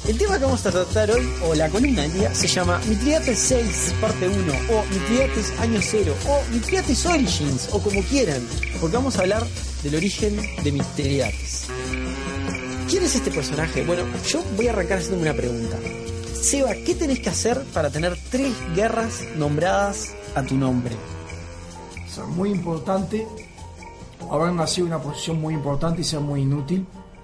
El tema que vamos a tratar hoy, o la columna del día, se llama Mitridates 6, parte 1, o Mitridates Año 0, o Mitridates Origins, o como quieran, porque vamos a hablar del origen de Mitridates. ¿Quién es este personaje? Bueno, yo voy a arrancar haciéndome una pregunta. Seba, ¿qué tenés que hacer para tener 3 guerras nombradas a tu nombre? Ser muy importante, haber nacido en una posición muy importante y ser muy inútil.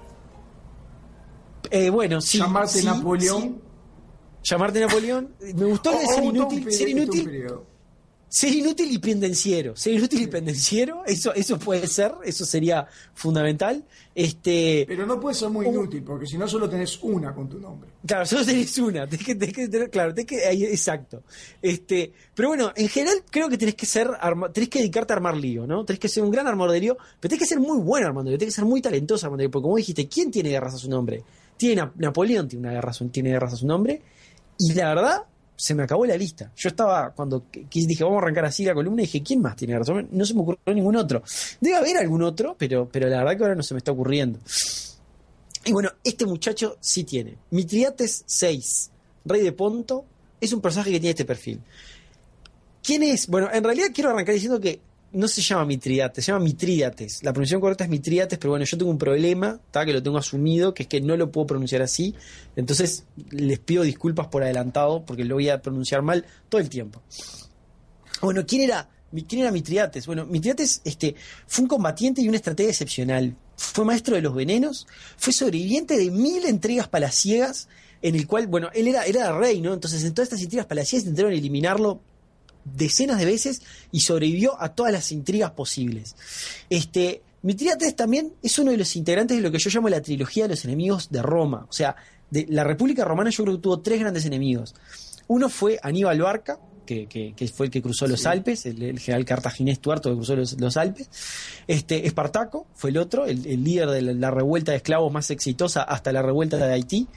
Bueno, sí. Llamarte sí, Napoleón. Sí. Llamarte Napoleón. Me gustó lo de ser inútil. Ser inútil y pendenciero. Ser inútil y pendenciero, eso puede ser, eso sería fundamental. Pero no puede ser muy inútil, porque si no solo tenés una con tu nombre. Claro, solo tenés una, exacto. Pero bueno, en general creo que tenés que dedicarte a armar lío, ¿no? Tenés que ser un gran armador de lío, pero tenés que ser muy buen armando lío, tenés que ser muy talentoso armando lío, porque como dijiste, ¿quién tiene guerras a su nombre? Napoleón tiene guerras a su nombre, y la verdad, se me acabó la lista. Yo estaba, cuando dije, vamos a arrancar así la columna, dije, ¿quién más tiene razón? No se me ocurrió ningún otro. Debe haber algún otro, pero la verdad que ahora no se me está ocurriendo. Y bueno, este muchacho sí tiene. Mitridates 6, rey de Ponto, es un personaje que tiene este perfil. ¿Quién es? Bueno, en realidad quiero arrancar diciendo que no se llama Mitridates, se llama Mitrídates. La pronunciación correcta es Mitrídates, pero bueno, yo tengo un problema, que lo tengo asumido, que es que no lo puedo pronunciar así. Entonces les pido disculpas por adelantado, porque lo voy a pronunciar mal todo el tiempo. Bueno, ¿quién era Mitrídates? Bueno, Mitrídates fue un combatiente y un estratega excepcional. Fue maestro de los venenos, fue sobreviviente de 1000 intrigas palaciegas, en el cual, bueno, él era rey, ¿no? Entonces en todas estas intrigas palaciegas intentaron eliminarlo decenas de veces y sobrevivió a todas las intrigas posibles. Mitrídates también es uno de los integrantes de lo que yo llamo la trilogía de los enemigos de Roma. O sea, de la República Romana yo creo que tuvo 3 grandes enemigos. Uno fue Aníbal Barca, que fue el que cruzó los Alpes, el general cartaginés Tuerto que cruzó los Alpes. Espartaco fue el otro, el líder de la revuelta de esclavos más exitosa hasta la revuelta de Haití.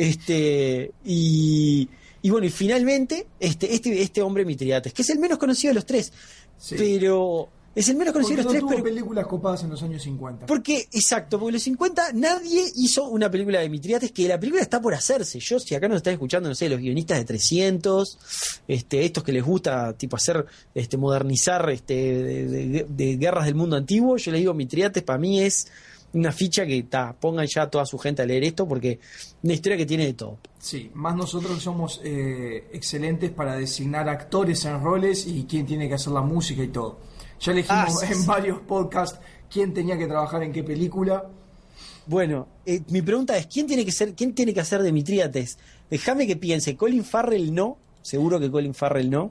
Y bueno, y finalmente, este hombre Mitrídates, que es el menos conocido de los 3, sí. Pero es el menos conocido de los 3. Porque no tuvo películas copadas en los años 50. Porque en los 50 nadie hizo una película de Mitrídates, que la película está por hacerse. Yo, si acá nos están escuchando, no sé, los guionistas de 300, estos que les gusta tipo hacer, modernizar de guerras del mundo antiguo, yo les digo, Mitrídates para mí es una ficha que pongan ya a toda su gente a leer esto, porque una historia que tiene de todo. Sí, más nosotros somos excelentes para designar actores en roles y quién tiene que hacer la música y todo. Ya elegimos en varios podcasts quién tenía que trabajar en qué película. Bueno, mi pregunta es, ¿quién tiene que hacer de Mitrídates? Déjame que piense. Colin Farrell no, seguro que Colin Farrell no.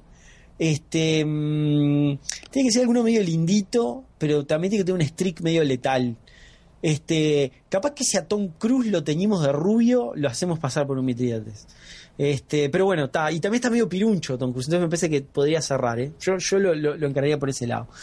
Tiene que ser alguno medio lindito, pero también tiene que tener un streak medio letal. Capaz que si a Tom Cruise lo teñimos de rubio, lo hacemos pasar por un Mitrídates. Pero bueno, y también está medio piruncho Tom Cruise, entonces me parece que podría cerrar, yo lo encararía por ese lado.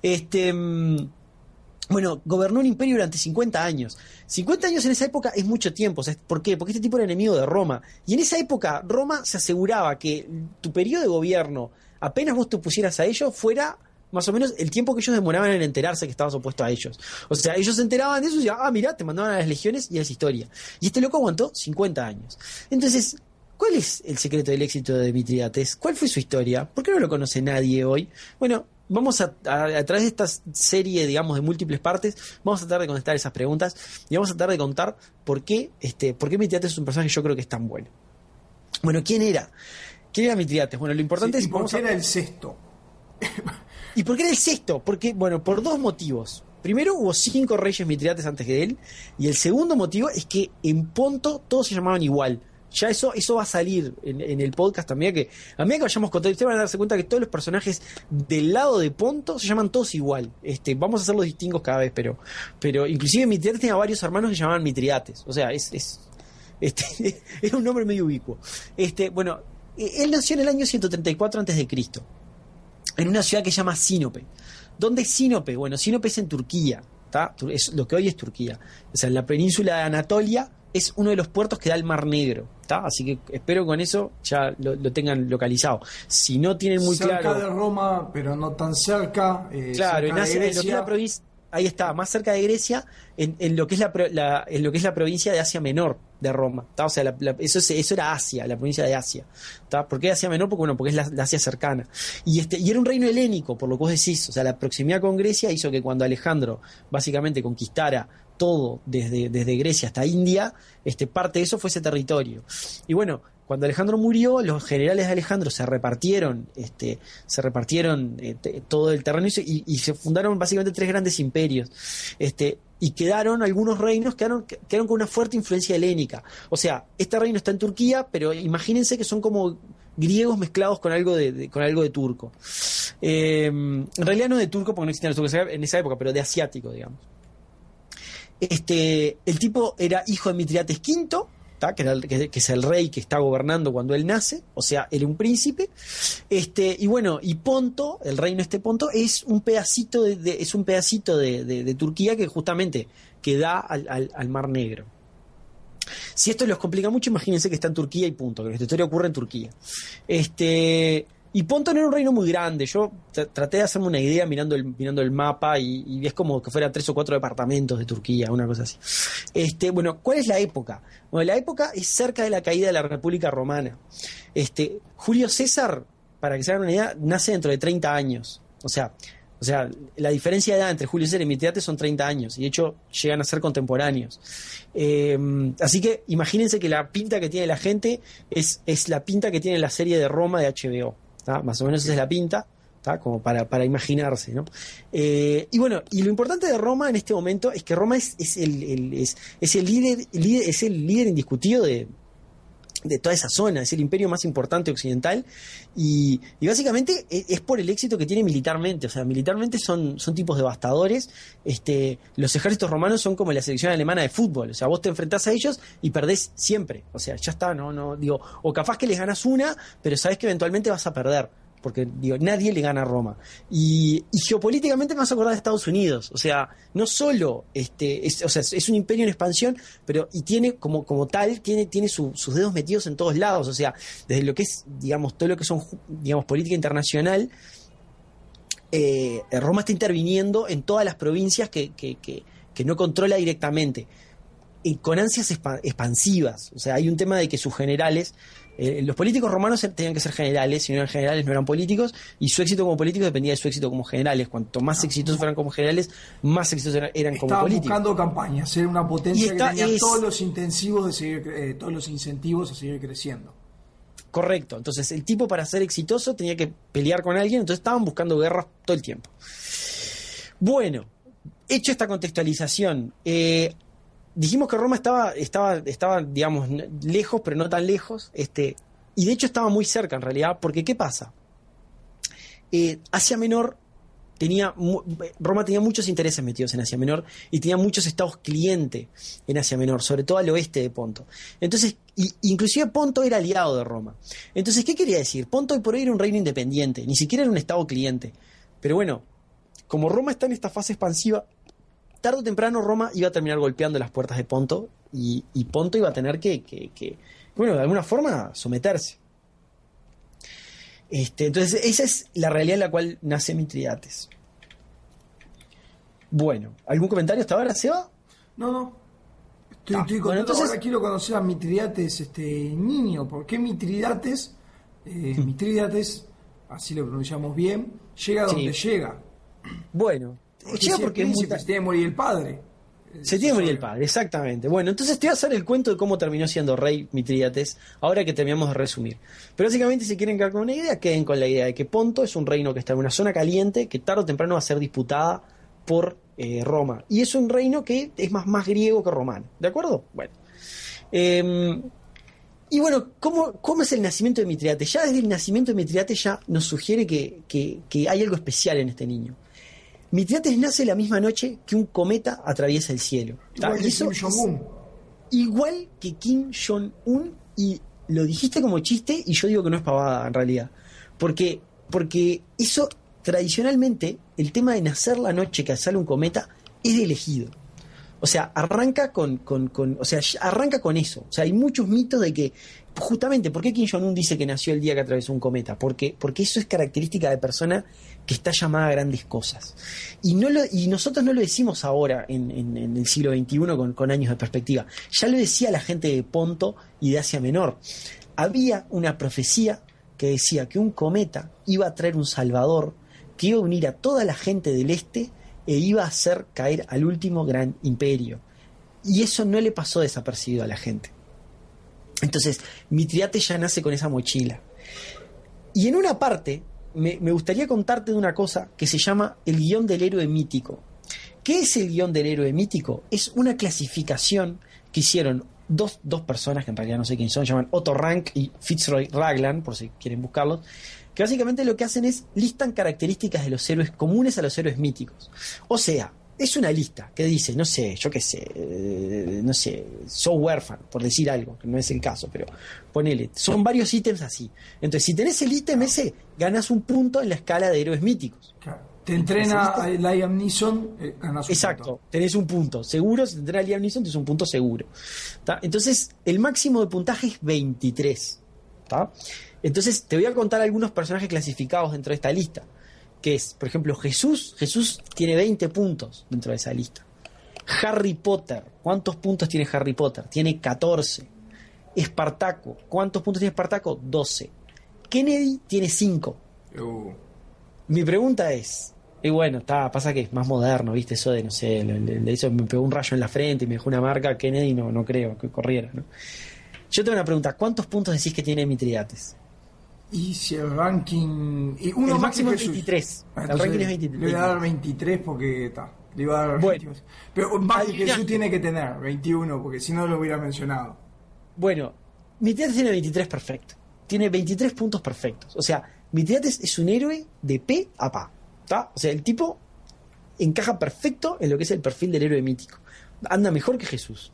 Bueno, gobernó un imperio durante 50 años. 50 años en esa época es mucho tiempo. ¿Por qué? Porque este tipo era enemigo de Roma. Y en esa época Roma se aseguraba que tu periodo de gobierno, apenas vos te pusieras a ello, fuera más o menos el tiempo que ellos demoraban en enterarse que estabas opuesto a ellos. O sea, ellos se enteraban de eso y decían, mirá, te mandaban a las legiones y es historia. Y este loco aguantó 50 años. Entonces, ¿cuál es el secreto del éxito de Mitrídates? ¿Cuál fue su historia? ¿Por qué no lo conoce nadie hoy? Bueno, vamos a través de esta serie, digamos, de múltiples partes, vamos a tratar de contestar esas preguntas y vamos a tratar de contar por qué Mitrídates es un personaje que yo creo que es tan bueno. Bueno, ¿quién era? ¿Quién era Mitrídates? Bueno, lo importante es... ¿Y por qué era el sexto? ¿Y por qué era el sexto? Porque, bueno, por 2 motivos. Primero, hubo 5 reyes Mitrídates antes de él, y el segundo motivo es que en Ponto todos se llamaban igual. Ya eso va a salir en el podcast también, que a medida que vayamos contando, ustedes van a darse cuenta que todos los personajes del lado de Ponto se llaman todos igual. Vamos a hacerlos distintos cada vez, pero inclusive Mitrídates tenía varios hermanos que se llamaban Mitrídates. O sea, era un nombre medio ubicuo. Bueno, él nació en el año 134 a.C., en una ciudad que se llama Sinope. ¿Dónde es Sinope? Bueno, Sinope es en Turquía, es lo que hoy es Turquía. O sea, en la península de Anatolia es uno de los puertos que da al Mar Negro, así que espero con eso ya lo tengan localizado. Si no tienen muy cerca claro... Cerca de Roma, pero no tan cerca. Claro, cerca nace en lo que es la provincia... ahí está, más cerca de Grecia, en lo que es en lo que es la provincia de Asia Menor de Roma. ¿Tá? O sea, eso era Asia, la provincia de Asia. ¿Tá? ¿Por qué Asia Menor? Porque, bueno, porque es la Asia cercana. Y era un reino helénico, por lo que vos decís. O sea, la proximidad con Grecia hizo que cuando Alejandro básicamente conquistara todo desde Grecia hasta India, parte de eso fue ese territorio. Y bueno, cuando Alejandro murió, los generales de Alejandro se repartieron todo el terreno y se fundaron básicamente 3 grandes imperios. Y quedaron algunos reinos, quedaron con una fuerte influencia helénica. O sea, este reino está en Turquía, pero imagínense que son como griegos mezclados con algo de turco. En realidad no de turco, porque no existían los turcos en esa época, pero de asiático, digamos. El tipo era hijo de Mitridates V, que es el rey que está gobernando cuando él nace, o sea, él es un príncipe. Y bueno, y Ponto, el reino Ponto, es un pedacito de Turquía que justamente que da al Mar Negro. Si esto los complica mucho, imagínense que está en Turquía y punto, que esta historia ocurre en Turquía. Y Ponto no era un reino muy grande. Yo traté de hacerme una idea mirando el mapa y es como que fuera 3 o 4 departamentos de Turquía, una cosa así. Bueno, ¿cuál es la época? Bueno, la época es cerca de la caída de la República Romana. Julio César, para que se hagan una idea, nace dentro de 30 años. O sea, la diferencia de edad entre Julio César y Mitridates son 30 años, y de hecho llegan a ser contemporáneos. Así que imagínense que la pinta que tiene la gente es la pinta que tiene la serie de Roma de HBO. ¿Tá? Más o menos esa es la pinta, ¿tá? Como para imaginarse, ¿no? Y bueno, y lo importante de Roma en este momento es que Roma es el líder indiscutido de toda esa zona, es el imperio más importante occidental y básicamente es por el éxito que tiene militarmente. O sea, militarmente son tipos devastadores. Los ejércitos romanos son como la selección alemana de fútbol. O sea, vos te enfrentás a ellos y perdés siempre. O sea, ya está, no digo, o capaz que les ganas una, pero sabés que eventualmente vas a perder. Porque nadie le gana a Roma. Y geopolíticamente me vas a acordar de Estados Unidos. O sea, no solo es un imperio en expansión, pero tiene como tal, tiene sus dedos metidos en todos lados. O sea, desde lo que es, digamos, todo lo que son, digamos, política internacional, Roma está interviniendo en todas las provincias que no controla directamente. Y con ansias expansivas. O sea, hay un tema de que sus generales, los políticos romanos tenían que ser generales, si no eran generales no eran políticos, y su éxito como políticos dependía de su éxito como generales. Cuanto más exitosos fueran como generales, más exitosos eran como políticos. Estaban buscando campañas, ser una potencia que tenía todos los incentivos a seguir creciendo. Correcto, entonces el tipo para ser exitoso tenía que pelear con alguien, entonces estaban buscando guerras todo el tiempo. Bueno, hecho esta contextualización, dijimos que Roma estaba, digamos, lejos, pero no tan lejos, y de hecho estaba muy cerca en realidad, porque ¿qué pasa? Asia Menor Roma tenía muchos intereses metidos en Asia Menor y tenía muchos estados cliente en Asia Menor, sobre todo al oeste de Ponto. Entonces, inclusive Ponto era aliado de Roma. Entonces, ¿qué quería decir? Ponto hoy por hoy era un reino independiente, ni siquiera era un estado cliente. Pero bueno, como Roma está en esta fase expansiva, tarde o temprano Roma iba a terminar golpeando las puertas de Ponto y Ponto iba a tener que, bueno, de alguna forma someterse. Entonces esa es la realidad en la cual nace Mitridates. Bueno, ¿algún comentario hasta ahora, Seba? No. Estoy contento. Bueno, entonces, ahora quiero conocer a Mitridates niño. ¿Por qué Mitridates, así lo pronunciamos bien, llega donde llega? Bueno, llega porque se tiene que morir el padre. Se tiene que morir el padre, exactamente. Bueno, entonces te voy a hacer el cuento de cómo terminó siendo rey Mitridates, ahora que terminamos de resumir. Pero básicamente, si quieren quedar con una idea, queden con la idea de que Ponto es un reino que está en una zona caliente, que tarde o temprano va a ser disputada por Roma. Y es un reino que es más griego que romano. ¿De acuerdo? Bueno. Y bueno, ¿cómo es el nacimiento de Mitridates? Ya desde el nacimiento de Mitridates ya nos sugiere que hay algo especial en este niño. Mitridates nace la misma noche que un cometa atraviesa el cielo. Igual que Kim Jong-un, y lo dijiste como chiste, y yo digo que no es pavada en realidad. Porque eso, tradicionalmente, el tema de nacer la noche que sale un cometa es elegido. O sea, arranca arranca con eso. O sea, hay muchos mitos de que, justamente, ¿por qué Kim Jong-un dice que nació el día que atravesó un cometa? Porque eso es característica de persona que está llamada a grandes cosas. Y nosotros no lo decimos ahora, en el siglo XXI, con años de perspectiva. Ya lo decía la gente de Ponto y de Asia Menor. Había una profecía que decía que un cometa iba a traer un salvador, que iba a unir a toda la gente del este e iba a hacer caer al último gran imperio. Y eso no le pasó desapercibido a la gente. Entonces, Mitridates ya nace con esa mochila. Y en una parte, me gustaría contarte de una cosa que se llama el guión del héroe mítico. ¿Qué es el guión del héroe mítico? Es una clasificación que hicieron dos personas, que en realidad no sé quién son, llaman Otto Rank y Fitzroy Raglan, por si quieren buscarlos, que básicamente lo que hacen es listan características de los héroes comunes a los héroes míticos. O sea, es una lista que dice, no sé, yo qué sé, no sé, soy huérfano, por decir algo, que no es el caso, pero ponele, son varios ítems así. Entonces, si tenés el ítem ese, ganas un punto en la escala de héroes míticos. Claro. Te entrena a Liam Neeson, ganas un Exacto, punto. Tenés un punto seguro. Si te entrena a Liam Neeson, tenés un punto seguro. ¿Tá? Entonces, el máximo de puntaje es 23. ¿Tá? Entonces, te voy a contar algunos personajes clasificados dentro de esta lista. Que es, por ejemplo, Jesús. Jesús tiene 20 puntos dentro de esa lista. Harry Potter. ¿Cuántos puntos tiene Harry Potter? Tiene 14. Espartaco. ¿Cuántos puntos tiene Espartaco? 12. Kennedy tiene 5. Mi pregunta es, y bueno, pasa que es más moderno, ¿viste? Eso de, no sé, le hizo, me pegó un rayo en la frente y me dejó una marca. Kennedy no creo que corriera, ¿no? Yo tengo una pregunta, ¿cuántos puntos decís que tiene Mitridates? Y si el ranking... Y uno el más máximo que es Jesús. 23. Entonces, El ranking es 23. Le voy a dar 23 porque está. Le iba a dar bueno, 22. Pero más que adivinante. Jesús tiene que tener 21, porque si no lo hubiera mencionado. Bueno, Mitridates tiene 23 perfecto. Tiene 23 puntos perfectos. O sea, Mitridates es un héroe de pe a pa. ¿Tá? O sea, el tipo encaja perfecto en lo que es el perfil del héroe mítico. Anda mejor que Jesús.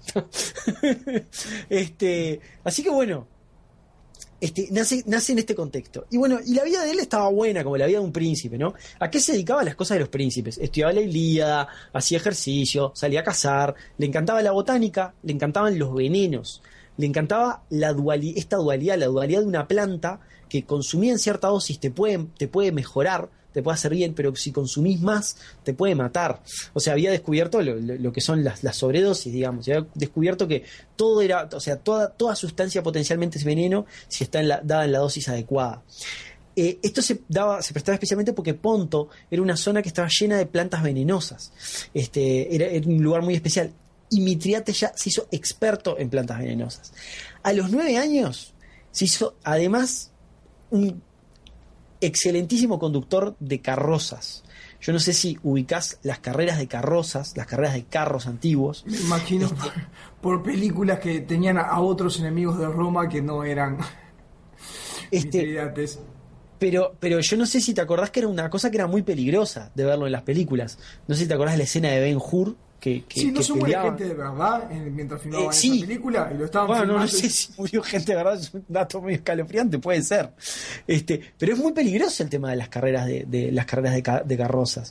Así que bueno, nace en este contexto. Y bueno, y la vida de él estaba buena, como la vida de un príncipe, ¿no? ¿A qué se dedicaba? A las cosas de los príncipes. Estudiaba la Ilíada, hacía ejercicio, salía a cazar, le encantaba la botánica, le encantaban los venenos, le encantaba esta dualidad, la dualidad de una planta que consumida en cierta dosis te puede mejorar, te puede hacer bien, pero si consumís más te puede matar. O sea, había descubierto lo que son las sobredosis, digamos. Había descubierto que todo era, o sea, toda sustancia potencialmente es veneno si está dada en la dosis adecuada. Esto se prestaba especialmente porque Ponto era una zona que estaba llena de plantas venenosas. Era un lugar muy especial. Y Mitridates ya se hizo experto en plantas venenosas. A los 9 años se hizo además un excelentísimo conductor de carrozas. Yo no sé si ubicás las carreras de carrozas, las carreras de carros antiguos. Me imagino por películas que tenían a otros enemigos de Roma que no eran Mitridates. Pero yo no sé si te acordás que era una cosa que era muy peligrosa de verlo en las películas. No sé si te acordás de la escena de Ben-Hur sí, no se muere gente de verdad mientras filmaban sí. esa película y lo estaban bueno, filmando. No sé si murió gente de verdad, es un dato medio escalofriante, puede ser. Pero es muy peligroso el tema de las carreras de carrozas.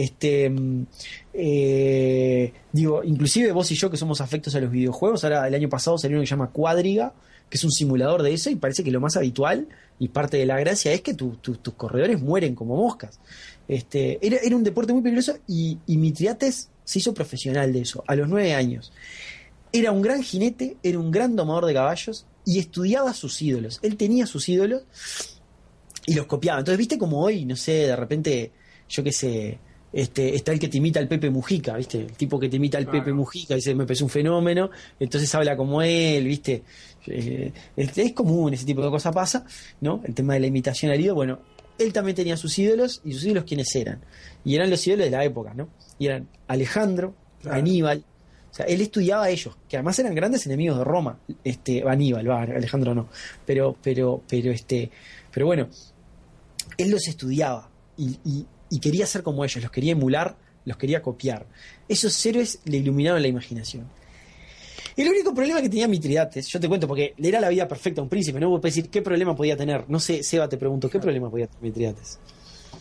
Digo, inclusive vos y yo que somos afectos a los videojuegos, ahora el año pasado salió uno que se llama Quadriga, que es un simulador de eso, y parece que lo más habitual y parte de la gracia es que tus corredores mueren como moscas. Era un deporte muy peligroso y Mitridates se hizo profesional de eso a los 9 años. Era un gran jinete, era un gran domador de caballos y estudiaba a sus ídolos. Él tenía sus ídolos y los copiaba. Entonces, viste como hoy, no sé, de repente, yo qué sé, está el que te imita al Pepe Mujica, ¿viste? El tipo que te imita al Pepe Mujica, dice, me parece un fenómeno, entonces habla como él, ¿viste? Es común, ese tipo de cosas pasa, ¿no? El tema de la imitación al ídolo, bueno, él también tenía sus ídolos, y sus ídolos ¿quiénes eran? Y eran los ídolos de la época, ¿no? Y eran Alejandro, Aníbal, o sea, él estudiaba a ellos, que además eran grandes enemigos de Roma, Aníbal, Alejandro no, pero bueno, él los estudiaba y quería ser como ellos, los quería emular, los quería copiar. Esos héroes le iluminaron la imaginación. El único problema que tenía Mitridates, yo te cuento, porque le era la vida perfecta a un príncipe, no puedo decir qué problema podía tener. No sé, Seba, te pregunto, ¿qué problema podía tener Mitridates?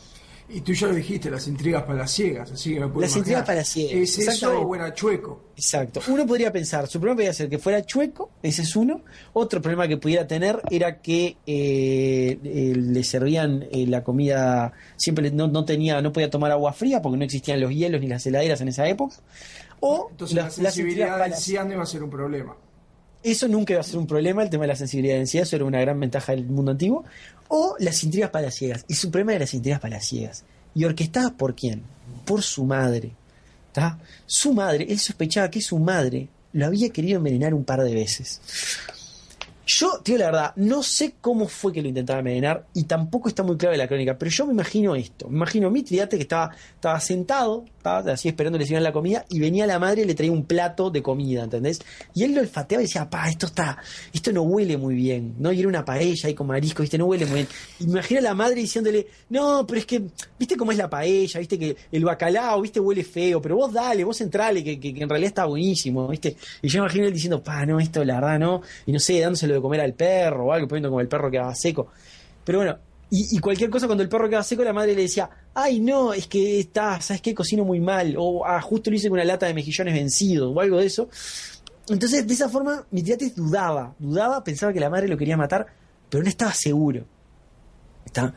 Y tú ya lo dijiste, las intrigas palaciegas, así que me puedo Las intrigas palaciegas. ¿Es eso o era chueco? Exacto. Uno podría pensar, su problema podría ser que fuera chueco, ese es uno. Otro problema que pudiera tener era que le servían la comida, siempre no podía tomar agua fría porque no existían los hielos ni las heladeras en esa época. O entonces la sensibilidad del cian iba a ser un problema. Eso nunca iba a ser un problema, el tema de la sensibilidad de densidad, eso era una gran ventaja del mundo antiguo. O las intrigas palaciegas. Y su problema era las intrigas palaciegas. ¿Y orquestadas por quién? Por su madre. ¿Tá? Su madre, él sospechaba que su madre lo había querido envenenar un par de veces. Yo, tío, la verdad, no sé cómo fue que lo intentaba envenenar y tampoco está muy claro en la crónica, pero yo me imagino esto. Me imagino a Mitridates que estaba sentado, estaba así esperando que le sirvieran la comida y venía la madre y le traía un plato de comida, ¿entendés? Y él lo olfateaba y decía, esto no huele muy bien, ¿no? Y era una paella ahí con marisco, ¿viste? No huele muy bien. Y me imagino a la madre diciéndole, no, pero es que, ¿viste cómo es la paella? ¿Viste que el bacalao, ¿viste? Huele feo, pero vos dale, vos entrale, que en realidad está buenísimo, ¿viste? Y yo me imagino él diciendo, no, esto la verdad no, y no sé, dándoselo de comer al perro o algo, poniendo como el perro quedaba seco. Pero bueno, y cualquier cosa cuando el perro quedaba seco, la madre le decía, ay no, es que ¿sabes qué? Cocino muy mal, o justo lo hice con una lata de mejillones vencidos, o algo de eso. Entonces, de esa forma, Mitridates dudaba, pensaba que la madre lo quería matar, pero no estaba seguro. ¿Está?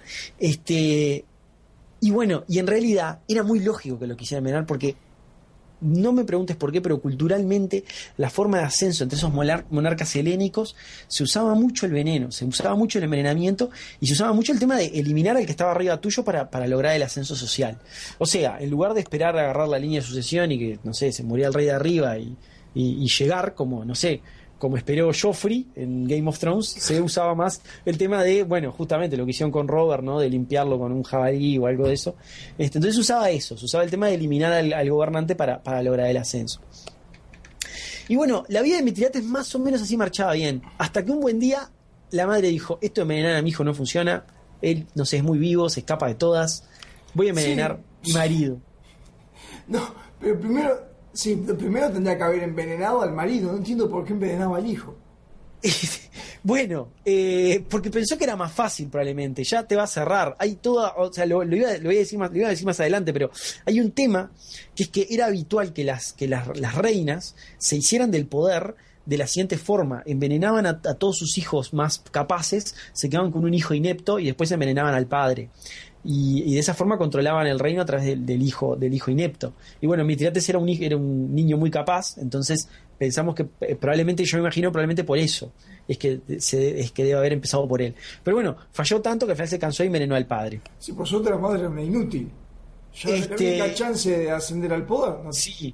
Y bueno, y en realidad era muy lógico que lo quisiera envenenar porque no me preguntes por qué, pero culturalmente la forma de ascenso entre esos monarcas helénicos se usaba mucho el veneno, se usaba mucho el envenenamiento y se usaba mucho el tema de eliminar al que estaba arriba tuyo para lograr el ascenso social. O sea, en lugar de esperar a agarrar la línea de sucesión y que, no sé, se moría el rey de arriba y llegar como, no sé, como esperó Joffrey en Game of Thrones, se usaba más el tema de, bueno, justamente lo que hicieron con Robert, ¿no? De limpiarlo con un jabalí o algo de eso. Entonces se usaba el tema de eliminar al gobernante para lograr el ascenso. Y bueno, la vida de Mitridates más o menos así marchaba bien, hasta que un buen día la madre dijo, esto de envenenar a mi hijo no funciona, él, no sé, es muy vivo, se escapa de todas, voy a envenenar a mi marido. No, pero primero tendría que haber envenenado al marido. No entiendo por qué envenenaba al hijo. Bueno, porque pensó que era más fácil probablemente. Ya te va a cerrar. Hay toda, o sea, lo iba a decir más adelante, pero hay un tema que es que era habitual que las reinas se hicieran del poder de la siguiente forma: envenenaban a todos sus hijos más capaces, se quedaban con un hijo inepto y después envenenaban al padre. Y de esa forma controlaban el reino a través del hijo inepto. Y bueno, Mitridates era un niño muy capaz, entonces pensamos que probablemente por eso es que debe haber empezado por él. Pero bueno, falló tanto que al final se cansó y envenenó al padre. Sí, por suerte la madre era una inútil. Ya la única chance de ascender al poder, ¿no? Sí,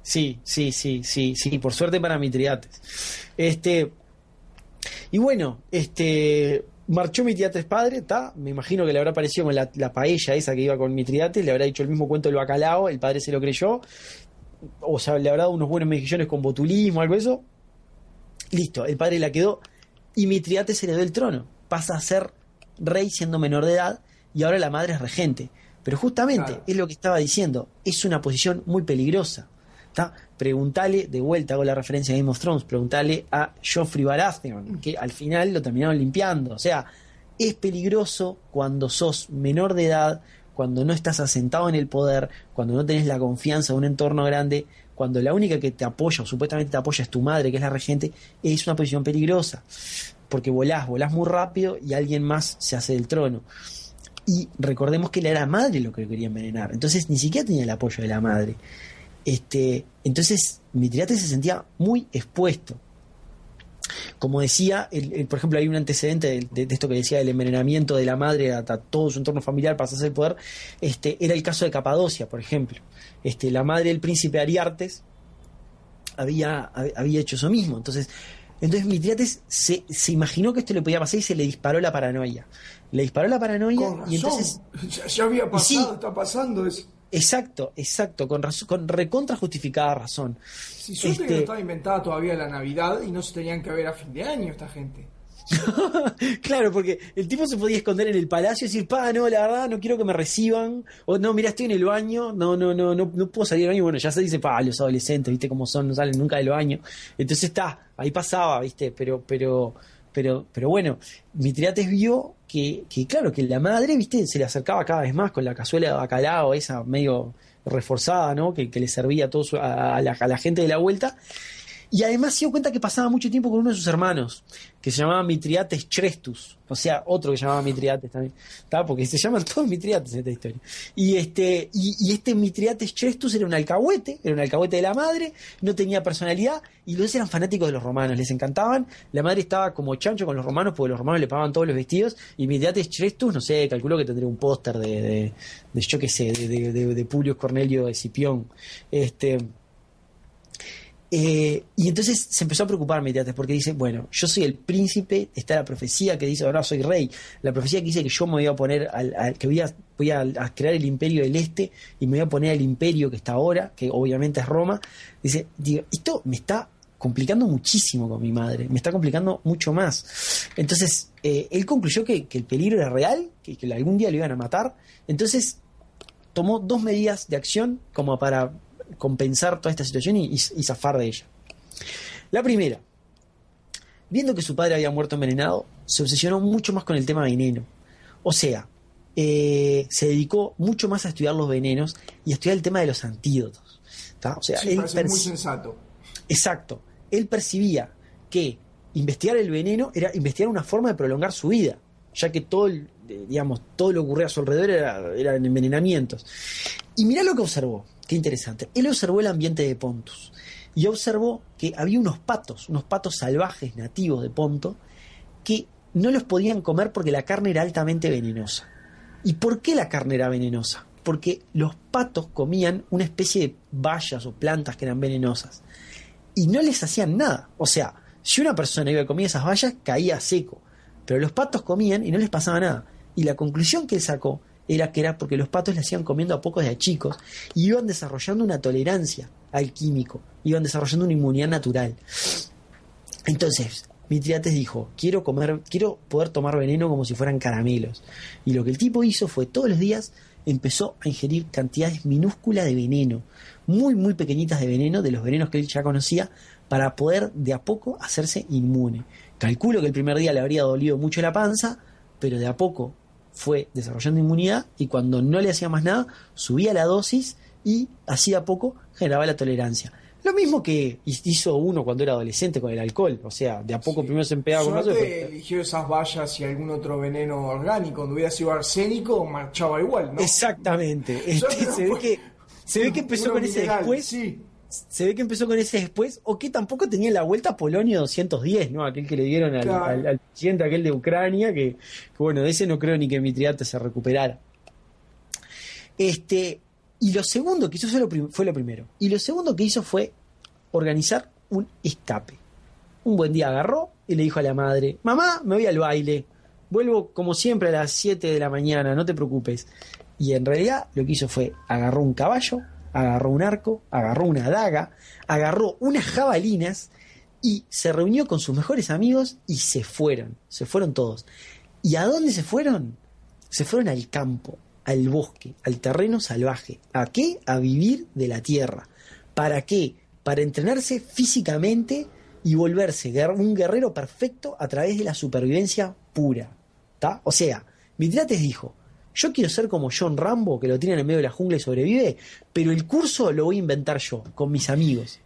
por suerte para Mitridates. Y bueno, marchó Mitridates padre, me imagino que le habrá parecido con la paella esa que iba con Mitridates, le habrá dicho el mismo cuento del bacalao, el padre se lo creyó, o sea, le habrá dado unos buenos mejillones con botulismo, algo de eso. Listo, el padre la quedó y Mitridates heredó el trono, pasa a ser rey siendo menor de edad y ahora la madre es regente. Pero justamente, claro, es lo que estaba diciendo, es una posición muy peligrosa. Preguntale, de vuelta hago la referencia a Game of Thrones, preguntale a Joffrey Baratheon, que al final lo terminaron limpiando. O sea, es peligroso cuando sos menor de edad, cuando no estás asentado en el poder, cuando no tenés la confianza de un entorno grande, cuando la única que te apoya o supuestamente te apoya es tu madre, que es la regente. Es una posición peligrosa, porque volás muy rápido y alguien más se hace del trono. Y recordemos que era la madre lo que lo quería envenenar, entonces ni siquiera tenía el apoyo de la madre. Entonces Mitridates se sentía muy expuesto. Como decía, por ejemplo, hay un antecedente de esto que decía del envenenamiento de la madre a todo su entorno familiar para hacerse el poder. Era el caso de Capadocia, por ejemplo. La madre del príncipe Ariartes había hecho eso mismo. Entonces Mitridates se imaginó que esto le podía pasar y se le disparó la paranoia. Le disparó la paranoia. Con razón. Y entonces ya había pasado, está pasando eso. Exacto, con recontra justificada razón. Si suerte que no estaba inventada todavía la Navidad y no se tenían que ver a fin de año esta gente. Claro, porque el tipo se podía esconder en el palacio y decir, no, la verdad no quiero que me reciban, o no, mira, estoy en el baño, no puedo salir del baño. Bueno, ya se dice, los adolescentes, viste cómo son, no salen nunca del baño. Entonces ahí pasaba, viste, pero bueno, Mitridates vio claro, que la madre, viste, se le acercaba cada vez más con la cazuela de bacalao, esa medio reforzada, ¿no? Que le servía a, a la gente de la vuelta. Y además se dio cuenta que pasaba mucho tiempo con uno de sus hermanos, que se llamaba Mitridates Chrestus, o sea, otro que se llamaba Mitridates también, ¿tá? Porque se llaman todos Mitridates en esta historia. Y este Mitridates Chrestus era un alcahuete de la madre, no tenía personalidad, y los dos eran fanáticos de los romanos, les encantaban. La madre estaba como chancho con los romanos, porque los romanos le pagaban todos los vestidos, y Mitridates Chrestus, no sé, calculó que tendría un póster de yo qué sé, de Publio Cornelio Escipión. Y entonces se empezó a preocupar Mitridates, porque dice, bueno, yo soy el príncipe, está la profecía que dice, ahora soy rey, la profecía que dice que yo me voy a poner que voy a crear el imperio del este y me voy a poner al imperio que está ahora, que obviamente es Roma. Dice, digo, esto me está complicando muchísimo con mi madre, me está complicando mucho más. Entonces él concluyó que el peligro era real, que algún día lo iban a matar. Entonces tomó 2 medidas de acción como para compensar toda esta situación y zafar de ella. La primera, viendo que su padre había muerto envenenado, se obsesionó mucho más con el tema veneno. O sea, se dedicó mucho más a estudiar los venenos y a estudiar el tema de los antídotos, ¿tá? O sea, sí, parece muy sensato. Exacto. Él percibía que investigar el veneno era investigar una forma de prolongar su vida, ya que todo lo que ocurría a su alrededor eran envenenamientos. Y mirá lo que observó. Qué interesante. Él observó el ambiente de Pontus y observó que había unos patos salvajes nativos de Ponto, que no los podían comer porque la carne era altamente venenosa. ¿Y por qué la carne era venenosa? Porque los patos comían una especie de bayas o plantas que eran venenosas y no les hacían nada. O sea, si una persona iba a comer esas bayas, caía seco, pero los patos comían y no les pasaba nada. Y la conclusión que él sacó era que era porque los patos le hacían comiendo a pocos de a chicos y iban desarrollando una tolerancia al químico, iban desarrollando una inmunidad natural. Entonces Mitridates dijo, quiero poder tomar veneno como si fueran caramelos. Y lo que el tipo hizo fue, todos los días empezó a ingerir cantidades minúsculas de veneno, muy muy pequeñitas de veneno, de los venenos que él ya conocía, para poder de a poco hacerse inmune. Calculo que el primer día le habría dolido mucho la panza, pero de a poco fue desarrollando inmunidad, y cuando no le hacía más nada, subía la dosis y así de a poco generaba la tolerancia. Lo mismo que hizo uno cuando era adolescente con el alcohol, o sea, de a poco primero se empezaba con eso. Eligió esas bayas y algún otro veneno orgánico. Cuando hubiera sido arsénico, marchaba igual, ¿no? Exactamente. Se ve que empezó con ese después. Sí. Se ve que empezó con ese después, o que tampoco tenía la vuelta Polonio 210, ¿no? Aquel que le dieron al presidente aquel de Ucrania, que bueno, de ese no creo ni que Mitridates se recuperara. Y lo segundo que hizo fue lo primero. Y lo segundo que hizo fue organizar un escape. Un buen día agarró y le dijo a la madre, mamá, me voy al baile, vuelvo como siempre a las 7 de la mañana, no te preocupes. Y en realidad lo que hizo fue, agarró un caballo, agarró un arco, agarró una daga, agarró unas jabalinas y se reunió con sus mejores amigos y se fueron todos. ¿Y a dónde se fueron? Se fueron al campo, al bosque, al terreno salvaje. ¿A qué? A vivir de la tierra. ¿Para qué? Para entrenarse físicamente y volverse un guerrero perfecto a través de la supervivencia pura. ¿Tá? O sea, Mitridates dijo, yo quiero ser como John Rambo, que lo tiran en medio de la jungla y sobrevive, pero el curso lo voy a inventar yo, con mis amigos.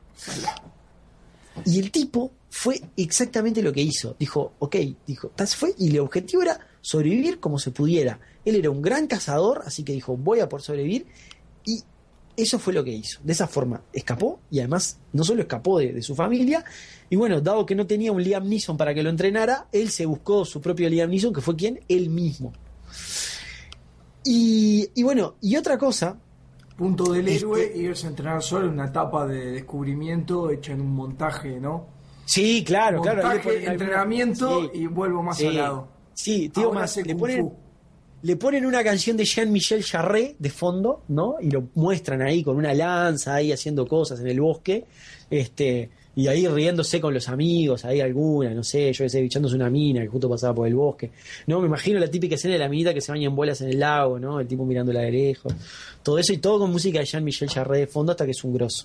Y el tipo fue exactamente lo que hizo. Dijo, fue, y el objetivo era sobrevivir como se pudiera. Él era un gran cazador, así que dijo, voy a poder sobrevivir, y eso fue lo que hizo. De esa forma escapó, y además no solo escapó de su familia, y bueno, dado que no tenía un Liam Neeson para que lo entrenara, él se buscó su propio Liam Neeson, que fue ¿quién? Él mismo. Y bueno, y otra cosa. Punto del héroe, irse a entrenar solo en una etapa de descubrimiento hecha en un montaje, ¿no? Sí, claro, montaje, claro. Entrenamiento, sí, y vuelvo más al lado. Sí, tío, más le ponen una canción de Jean-Michel Jarre de fondo, ¿no? Y lo muestran ahí con una lanza, ahí haciendo cosas en el bosque, y ahí riéndose con los amigos, ahí alguna, no sé, yo que sé, bichándose una mina que justo pasaba por el bosque. No, me imagino la típica escena de la minita que se baña en bolas en el lago, ¿no? El tipo mirándola de lejos. Todo eso y todo con música de Jean-Michel Jarre de fondo hasta que es un grosso.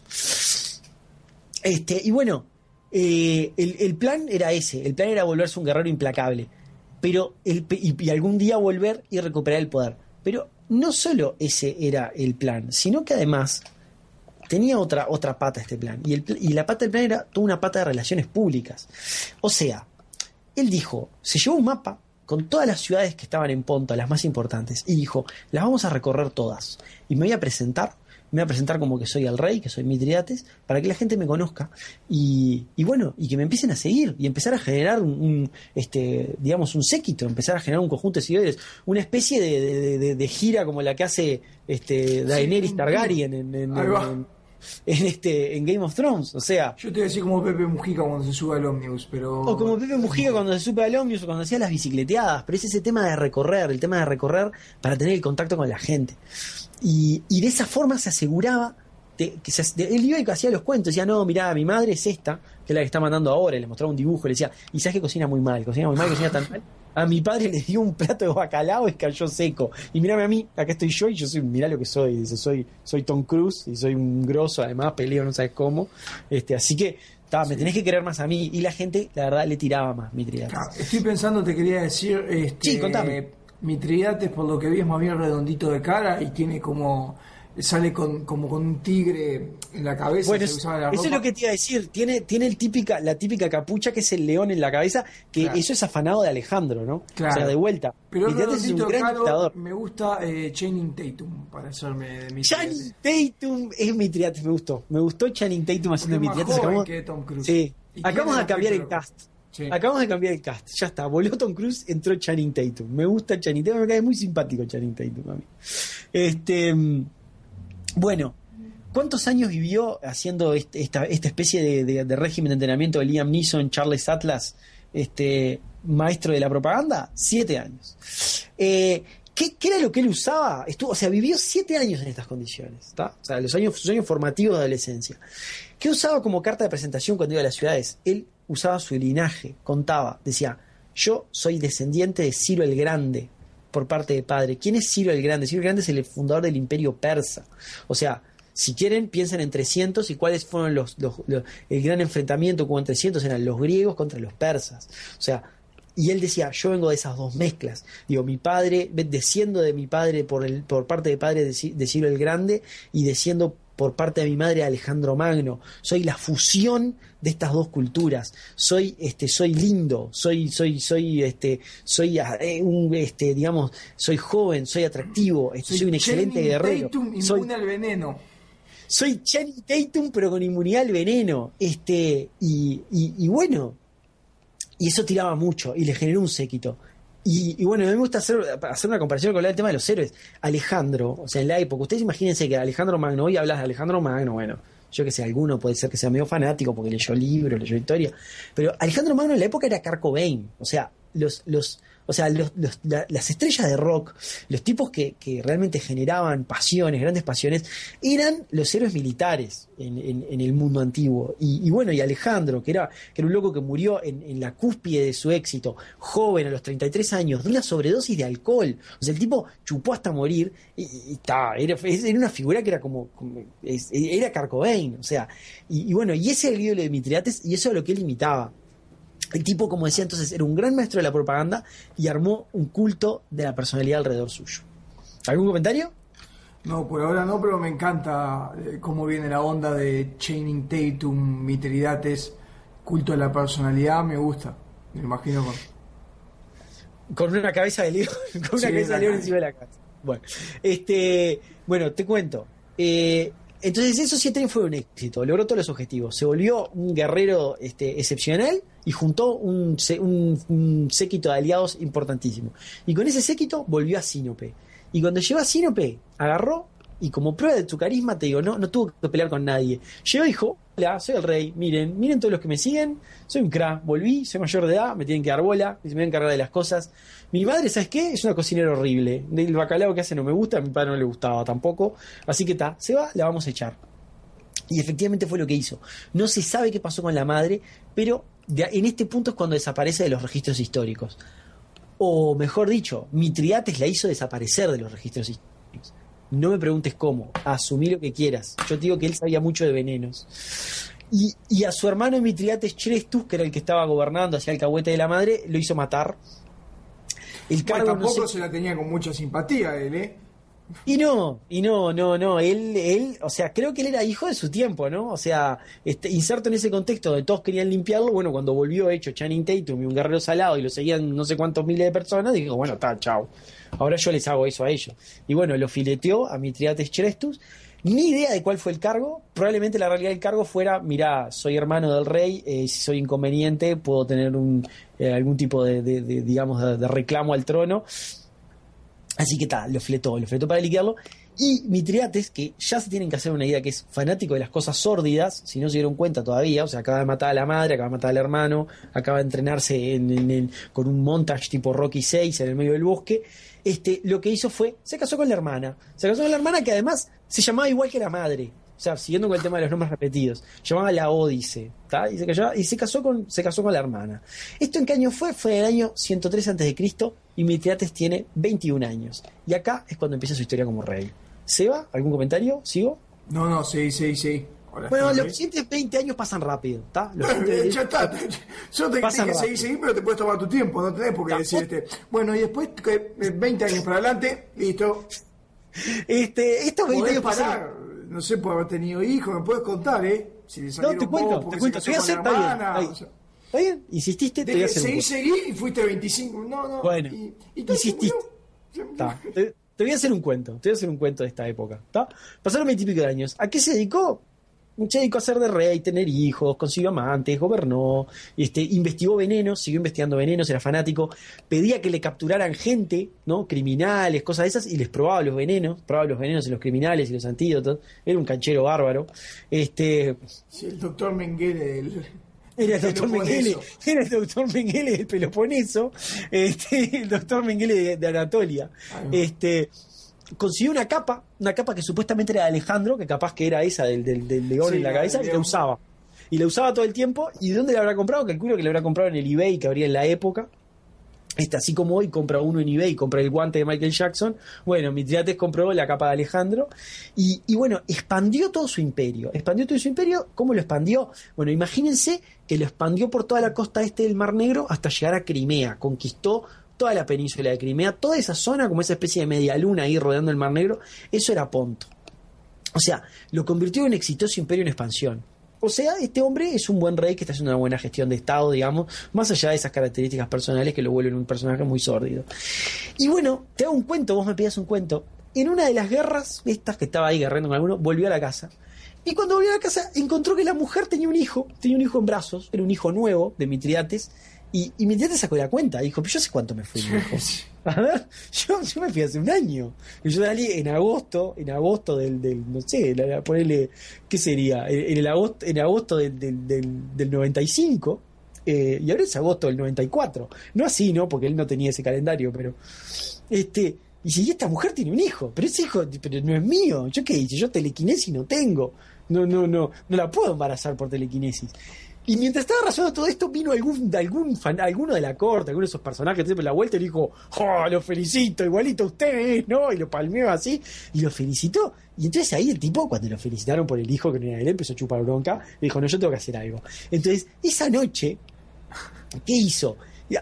Y bueno, el plan era ese, el plan era volverse un guerrero implacable. pero y algún día volver y recuperar el poder. Pero no solo ese era el plan, sino que además tenía otra pata este plan. Y la pata del plan era toda una pata de relaciones públicas. O sea, él dijo, se llevó un mapa con todas las ciudades que estaban en Ponto, las más importantes, y dijo, las vamos a recorrer todas. Y me voy a presentar como que soy el rey, que soy Mitridates, para que la gente me conozca y bueno, y que me empiecen a seguir y empezar a generar digamos un séquito, empezar a generar un conjunto de seguidores, una especie de gira como la que hace Daenerys Targaryen en Game of Thrones, o sea, yo te voy a decir como Pepe Mujica cuando se sube al ómnibus, pero o como Pepe Mujica cuando se sube al ómnibus o cuando hacía las bicicleteadas, pero es ese tema de recorrer, el tema de recorrer para tener el contacto con la gente. Y de esa forma se aseguraba él iba y hacía los cuentos, decía, no, mirá, mi madre es esta, que es la que está mandando ahora, y le mostraba un dibujo, le decía, y sabes que cocina muy mal, cocina tan mal. A mi padre le dio un plato de bacalao y cayó seco. Y mírame a mí, acá estoy yo y yo soy, mirá lo que soy. Dice, soy Tom Cruise y soy un grosso, además peleo no sabes cómo. Así que me tenés que querer más a mí. Y la gente, la verdad, le tiraba más Mitridates. Claro, estoy pensando, te quería decir, sí, contame. Mitridates, por lo que vi, es más bien redondito de cara y tiene sale como con un tigre en la cabeza. Bueno, eso es lo que te iba a decir. Tiene la típica capucha que es el león en la cabeza, que claro, eso es afanado de Alejandro, ¿no? Claro. O sea, de vuelta. Pero es un gran dictador. Me gusta Channing Tatum para hacerme de Mitridates. Channing Tatum es Mitridates, me gustó Channing Tatum haciendo Mitridates. Que Tom Cruise. Sí. Acabamos de cambiar el cast. Sí. Acabamos de cambiar el cast, ya está, volvió Tom Cruise, entró Channing Tatum. Me gusta Channing Tatum, me cae muy simpático Channing Tatum a mí. Bueno, ¿cuántos años vivió haciendo esta especie de régimen de entrenamiento de Liam Neeson, Charles Atlas, maestro de la propaganda? 7 años. ¿Qué era lo que él usaba? Vivió 7 años en estas condiciones, ¿tá? O sea, sus años formativos de adolescencia. ¿Qué usaba como carta de presentación cuando iba a las ciudades? Él usaba su linaje, contaba, decía, yo soy descendiente de Ciro el Grande, por parte de padre. ¿Quién es Ciro el Grande? Ciro el Grande es el fundador del Imperio Persa. O sea, si quieren, piensen en 300 y cuáles fueron el gran enfrentamiento como en 300 eran los griegos contra los persas. O sea, y él decía, yo vengo de esas dos mezclas. Digo, mi padre, desciendo de mi padre por parte de padre de Ciro el Grande y desciendo por parte de mi madre Alejandro Magno. Soy la fusión de estas dos culturas. Soy lindo, soy joven, soy atractivo, soy un excelente guerrero. Inmune al veneno. Soy Channing Tatum, pero con inmunidad al veneno. Y bueno, y eso tiraba mucho y le generó un séquito. Y bueno, a mí me gusta hacer una comparación con el tema de los héroes. Alejandro, o sea, en la época, ustedes imagínense que Alejandro Magno, hoy hablas de Alejandro Magno, bueno, yo que sé, alguno puede ser que sea medio fanático porque leyó libros, leyó historia, pero Alejandro Magno en la época era Kurt Cobain, o sea, las estrellas de rock, los tipos que realmente generaban pasiones, grandes pasiones, eran los héroes militares en el mundo antiguo. Y bueno, y Alejandro, que era un loco que murió en la cúspide de su éxito, joven, a los 33 años, de una sobredosis de alcohol. O sea, el tipo chupó hasta morir era una figura que era era Kurt Cobain. O sea, y bueno, y ese era el ídolo de Mitridates, y eso es lo que él imitaba. El tipo, como decía entonces, era un gran maestro de la propaganda y armó un culto de la personalidad alrededor suyo. ¿Algún comentario? No, por ahora no, pero me encanta cómo viene la onda de Channing Tatum, Mitridates, culto de la personalidad, me gusta. Me imagino con una cabeza de león, con una cabeza de león encima de la cabeza. Bueno, te cuento. Entonces esos 7 años fue un éxito, logró todos los objetivos, se volvió un guerrero excepcional y juntó un séquito de aliados importantísimo. Y con ese séquito volvió a Sinope. Y cuando llegó a Sinope, agarró y como prueba de su carisma, te digo, no tuvo que pelear con nadie. Llegó y dijo, hola, soy el rey, miren todos los que me siguen, soy un crack, volví, soy mayor de edad, me tienen que dar bola, y se me voy a encargar de las cosas. Mi madre, ¿sabes qué? Es una cocinera horrible. El bacalao que hace no me gusta, a mi padre no le gustaba tampoco. Así que se va, la vamos a echar. Y efectivamente fue lo que hizo. No se sabe qué pasó con la madre, pero en este punto es cuando desaparece de los registros históricos. O mejor dicho, Mitridates la hizo desaparecer de los registros históricos. No me preguntes cómo, asumí lo que quieras. Yo te digo que él sabía mucho de venenos. Y a su hermano Mitridates Chrestus, que era el que estaba gobernando, hacía el alcahuete de la madre, lo hizo matar. El cargo tampoco no sé... se la tenía con mucha simpatía él, ¿eh? Y no, él, o sea, creo que él era hijo de su tiempo, ¿no? O sea, inserto en ese contexto donde todos querían limpiarlo, bueno, cuando volvió hecho Channing Tatum y un guerrero salado y lo seguían no sé cuántos miles de personas, dijo, bueno, está, chao, ahora yo les hago eso a ellos. Y bueno, lo fileteó a Mitridates Chrestus, ni idea de cuál fue el cargo, probablemente la realidad del cargo fuera, mirá, soy hermano del rey, si soy inconveniente puedo tener algún tipo digamos, de reclamo al trono. Así que lo fletó para liquidarlo. Y Mitridates, que ya se tienen que hacer una idea que es fanático de las cosas sórdidas, si no se dieron cuenta todavía, o sea, acaba de matar a la madre, acaba de matar al hermano, acaba de entrenarse con un montage tipo Rocky 6 en el medio del bosque, lo que hizo fue, se casó con la hermana. Se casó con la hermana que además se llamaba igual que la madre. O sea, siguiendo con el tema de los nombres repetidos, llamaba Laódice, ¿tá? Y se casó con la hermana. ¿Esto en qué año fue? Fue en el año 103 a.C. y Mitridates tiene 21 años. Y acá es cuando empieza su historia como rey. ¿Seba? ¿Algún comentario? ¿Sigo? No, sí. Ahora bueno, los siguientes 20 años pasan rápido, ¿está? Ya está. Yo te dije que seguir, pero te puedes tomar tu tiempo, no tenés por qué decir Bueno, y después, 20 años para adelante, listo. Estos 20 años pasan... No sé, por haber tenido hijos, me puedes contar, ¿eh? Si le no, te cuento. Te voy a hacer, está bien. ¿Está bien? Insististe, te voy a hacer seguí y fuiste 25. No. Bueno, insististe. Te voy a hacer un cuento. Te voy a hacer un cuento de esta época. ¿Está? Pasaron 20 y pico de años. ¿A qué se dedicó? Se dedicó a ser de rey, tener hijos, consiguió amantes, gobernó, investigó venenos, siguió investigando venenos, era fanático, pedía que le capturaran gente, ¿no? Criminales, cosas de esas, y les probaba los venenos en los criminales y los antídotos. Era un canchero bárbaro. Sí, el doctor Mengele Era el doctor Mengele del Peloponeso, el doctor Mengele de Anatolia. Consiguió una capa que supuestamente era de Alejandro, que capaz que era esa del león en la cabeza, y la usaba. Y la usaba todo el tiempo. ¿Y de dónde la habrá comprado? Calculo que la habrá comprado en el eBay que habría en la época. Así como hoy compra uno en eBay, compra el guante de Michael Jackson. Bueno, Mitridates compró la capa de Alejandro y bueno, expandió todo su imperio. ¿Cómo lo expandió? Bueno, imagínense que lo expandió por toda la costa este del Mar Negro hasta llegar a Crimea. Conquistó toda la península de Crimea, toda esa zona, como esa especie de media luna ahí rodeando el Mar Negro. Eso era Ponto. O sea, lo convirtió en un exitoso imperio en expansión. O sea, este hombre es un buen rey que está haciendo una buena gestión de Estado, digamos, más allá de esas características personales que lo vuelven un personaje muy sórdido. Y bueno, te hago un cuento, vos me pedías un cuento. En una de las guerras, estas que estaba ahí guerreando con alguno, volvió a la casa. Y cuando volvió a la casa, encontró que la mujer tenía un hijo en brazos, era un hijo nuevo de Mitridates. Y Mitridates sacó la cuenta, dijo, pero yo sé cuánto me fui, mi hijo. A ver, yo me fui hace un año. Y yo salí en agosto del no sé, ponerle, ¿qué sería? En agosto del 95, y ahora es agosto del 94. No así, ¿no? Porque él no tenía ese calendario, pero... Y si esta mujer tiene un hijo, pero ese hijo pero no es mío. ¿Yo qué hice? Yo telequinesis no tengo. No la puedo embarazar por telequinesis. Y mientras estaba razonando todo esto, vino alguno de la corte, alguno de esos personajes, por la vuelta y le dijo, ¡oh, lo felicito, igualito a ustedes, ¿no? Y lo palmeó así, y lo felicitó. Y entonces ahí el tipo, cuando lo felicitaron por el hijo que no era él, empezó a chupar bronca, y dijo, no, yo tengo que hacer algo. Entonces, esa noche, ¿qué hizo?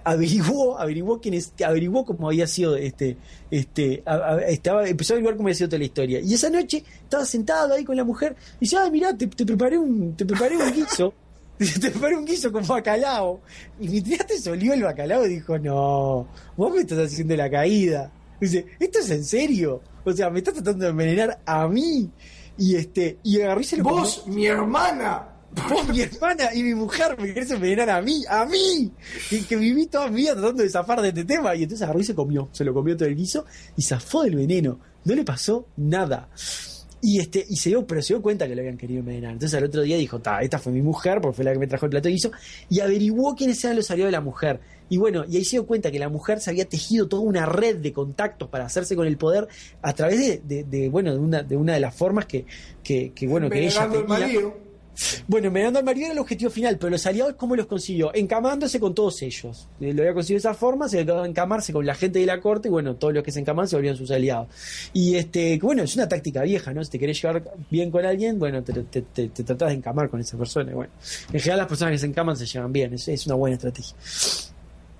Averiguó cómo había sido empezó a averiguar cómo había sido toda la historia. Y esa noche estaba sentado ahí con la mujer y dice, mirá, te preparé un guiso. Te preparé un guiso con bacalao. Y Mitridates olió el bacalao y dijo, no, vos me estás haciendo la caída. Dice, ¿esto es en serio? O sea, me estás tratando de envenenar a mí. Y agarró y se lo ¡Vos, comió. Mi hermana! Vos, mi hermana y mi mujer me querés envenenar a mí, que viví toda mi vida tratando de zafar de este tema. Y entonces agarró y se lo comió todo el guiso y zafó del veneno, no le pasó nada. Y se dio cuenta que lo habían querido envenenar. Entonces al otro día dijo, esta fue mi mujer, porque fue la que me trajo el plato de guiso, y averiguó quiénes eran los aliados de la mujer. Y bueno, y ahí se dio cuenta que la mujer se había tejido toda una red de contactos para hacerse con el poder a través de una de las formas que ella tenía. Bueno, envenenando al marido era el objetivo final, pero los aliados, ¿cómo los consiguió? Encamándose con todos ellos. Lo había conseguido de esa forma, se quedó encamarse con la gente de la corte, y bueno, todos los que se encaman se volvían sus aliados. Y bueno, es una táctica vieja, ¿no? Si te querés llevar bien con alguien, bueno, te tratás de encamar con esa persona. Y bueno, en general las personas que se encaman se llevan bien, es una buena estrategia.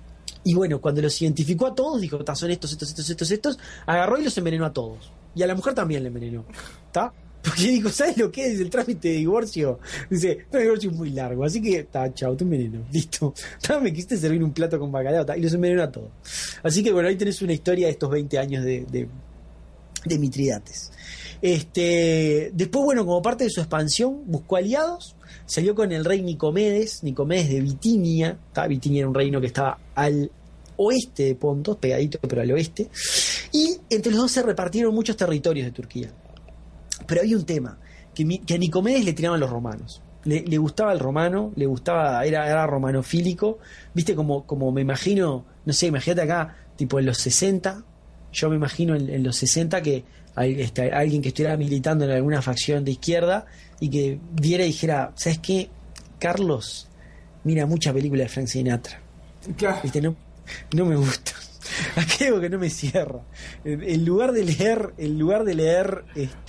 Y bueno, cuando los identificó a todos, dijo, son estos, agarró y los envenenó a todos. Y a la mujer también le envenenó. ¿Está? Porque dijo, ¿sabes lo que es el trámite de divorcio? Dice, el divorcio es muy largo, así que, chao, te enveneno, listo. Me quisiste servir un plato con bacalao, y los envenenó a todos. Así que bueno, ahí tenés una historia de estos 20 años de Mitridates. Después, bueno, como parte de su expansión, buscó aliados, salió con el rey Nicomedes de Bitinia. Bitinia era un reino que estaba al oeste de Pontos, pegadito pero al oeste, y entre los dos se repartieron muchos territorios de Turquía. Pero había un tema, que a Nicomedes le tiraban los romanos. Le gustaba el romano, era romanofílico, viste, como me imagino, no sé, imagínate acá, tipo en los 60, yo me imagino en los 60 que alguien que estuviera militando en alguna facción de izquierda y que viera y dijera, ¿sabes qué? Carlos mira mucha película de Frank Sinatra. Claro. ¿Viste? No me gusta. Aquí algo que no me cierra. En lugar de leer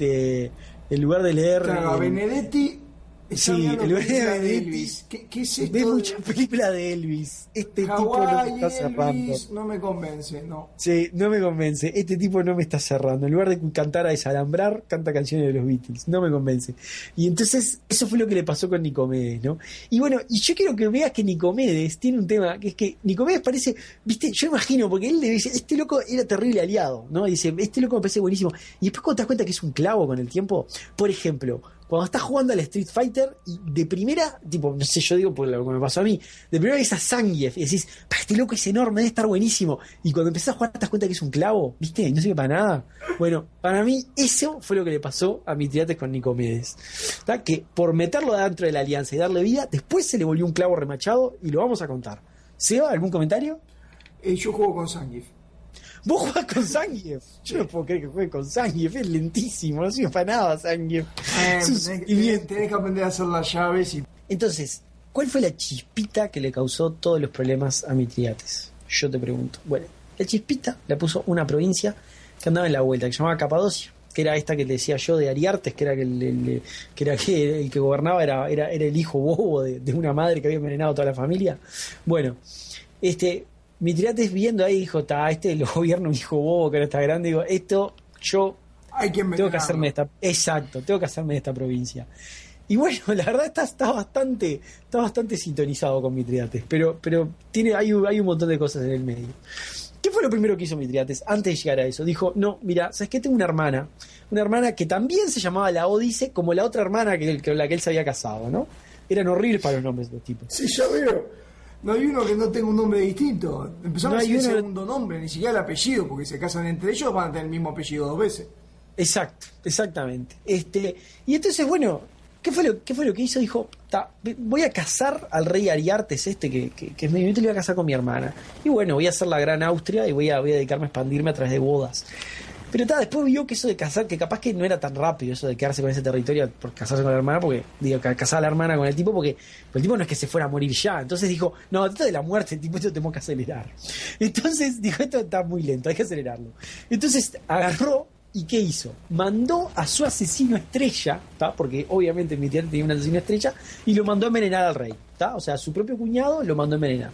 claro, a Benedetti. Sí, el lugar de Elvis. ¿Qué es esto? Ve muchas películas de Elvis. Este tipo no me está cerrando. No me convence, no. Sí, no me convence. Este tipo no me está cerrando. En lugar de cantar a desalambrar, canta canciones de los Beatles. No me convence. Y entonces, eso fue lo que le pasó con Nicomedes, ¿no? Y bueno, y yo quiero que veas que Nicomedes tiene un tema, que es que Nicomedes parece, viste, yo imagino, porque él le dice, este loco era terrible aliado, ¿no? Y dice, este loco me parece buenísimo. Y después cuando te das cuenta que es un clavo con el tiempo, por ejemplo, cuando estás jugando al Street Fighter y de primera, tipo, no sé, yo digo por lo que me pasó a mí, de primera ves a Zangief y decís, este loco es enorme, debe estar buenísimo. Y cuando empezás a jugar te das cuenta que es un clavo, ¿viste? Y no sirve para nada. Bueno, para mí eso fue lo que le pasó a Mitridates con Nicomedes. ¿Tá? Que por meterlo dentro de la alianza y darle vida, después se le volvió un clavo remachado y lo vamos a contar. ¿Seba, algún comentario? Yo juego con Zangief. ¿Vos jugás con Zangief? Yo no puedo creer que juegue con Zangief, es lentísimo, no sirve para nada Zangief. Tenés que aprender a hacer las llaves. Entonces, ¿cuál fue la chispita que le causó todos los problemas a Mitridates? Yo te pregunto. Bueno, la chispita la puso una provincia que andaba en la vuelta, que se llamaba Capadocia, que era esta que te decía yo de Ariartes, que era el que gobernaba, era el hijo bobo de una madre que había envenenado a toda la familia. Bueno, Mitridates viendo ahí dijo, lo gobierno un hijo bobo que ahora está grande, digo, yo tengo que hacerme tengo que hacerme de esta provincia. Y bueno, la verdad está bastante sintonizado con Mitridates, pero hay un montón de cosas en el medio. ¿Qué fue lo primero que hizo Mitridates antes de llegar a eso? Dijo, no, mira, ¿sabes qué? Tengo una hermana que también se llamaba Laódice, como la otra hermana con la que él se había casado, ¿no? Eran horribles para los nombres de los tipos. Sí, ya veo. No hay uno que no tenga un nombre distinto. Empezamos a decir el segundo nombre, ni siquiera el apellido, porque se casan entre ellos, van a tener el mismo apellido 2 veces. Exactamente. Y entonces, bueno, ¿qué fue lo que hizo? Dijo, voy a casar al rey Ariartes que es medio inútil, y voy a casar con mi hermana. Y bueno, voy a hacer la gran Austria y voy a dedicarme a expandirme a través de bodas. Pero después vio que eso de casar, que capaz que no era tan rápido eso de quedarse con ese territorio por casarse con la hermana, porque casar a la hermana con el tipo, porque el tipo no es que se fuera a morir ya. Entonces dijo, no, esto de la muerte, tipo, esto tenemos que acelerar. Entonces dijo, esto está muy lento, hay que acelerarlo. Entonces agarró y ¿qué hizo? Mandó a su asesino estrella, porque obviamente mi tía tenía un asesino estrella, y lo mandó a envenenar al rey, o sea, a su propio cuñado lo mandó a envenenar.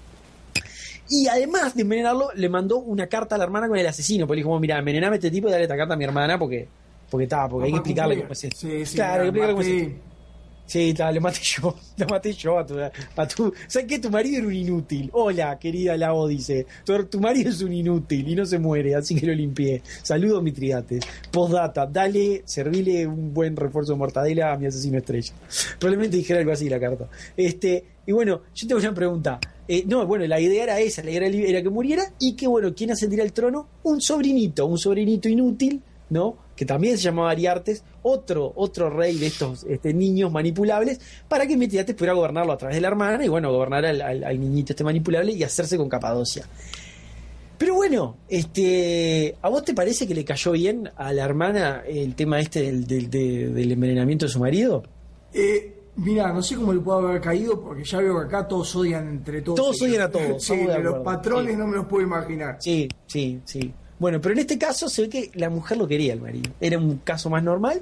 Y además de envenenarlo, le mandó una carta a la hermana con el asesino. Porque le dijo, mira, envenename a este tipo y dale esta carta a mi hermana porque hay que explicarle cómo es esto. Sí, claro, hay que explicarle cómo es esto. Sí, lo maté yo a tu. ¿Sabes qué? Tu marido era un inútil. Hola, querida Laódice. Tu marido es un inútil y no se muere, así que lo limpié. Saludos, Mitridates. Postdata, servile un buen refuerzo de mortadela a mi asesino estrella. Probablemente dijera algo así la carta. Y bueno, yo tengo una pregunta. La idea era esa, la idea era que muriera y que, bueno, ¿quién ascendiera al trono? Un sobrinito inútil, ¿no? Que también se llamaba Ariartes, otro rey de estos niños manipulables, para que Mitridates pudiera gobernarlo a través de la hermana y, bueno, gobernar al niñito manipulable y hacerse con Capadocia. Pero bueno, ¿a vos te parece que le cayó bien a la hermana el tema del envenenamiento de su marido? Mira, no sé cómo le puedo haber caído, porque ya veo que acá todos odian entre todos. Todos odian a todos. Sí, los patrones no me los puedo imaginar. Sí. Bueno, pero en este caso se ve que la mujer lo quería el marido. Era un caso más normal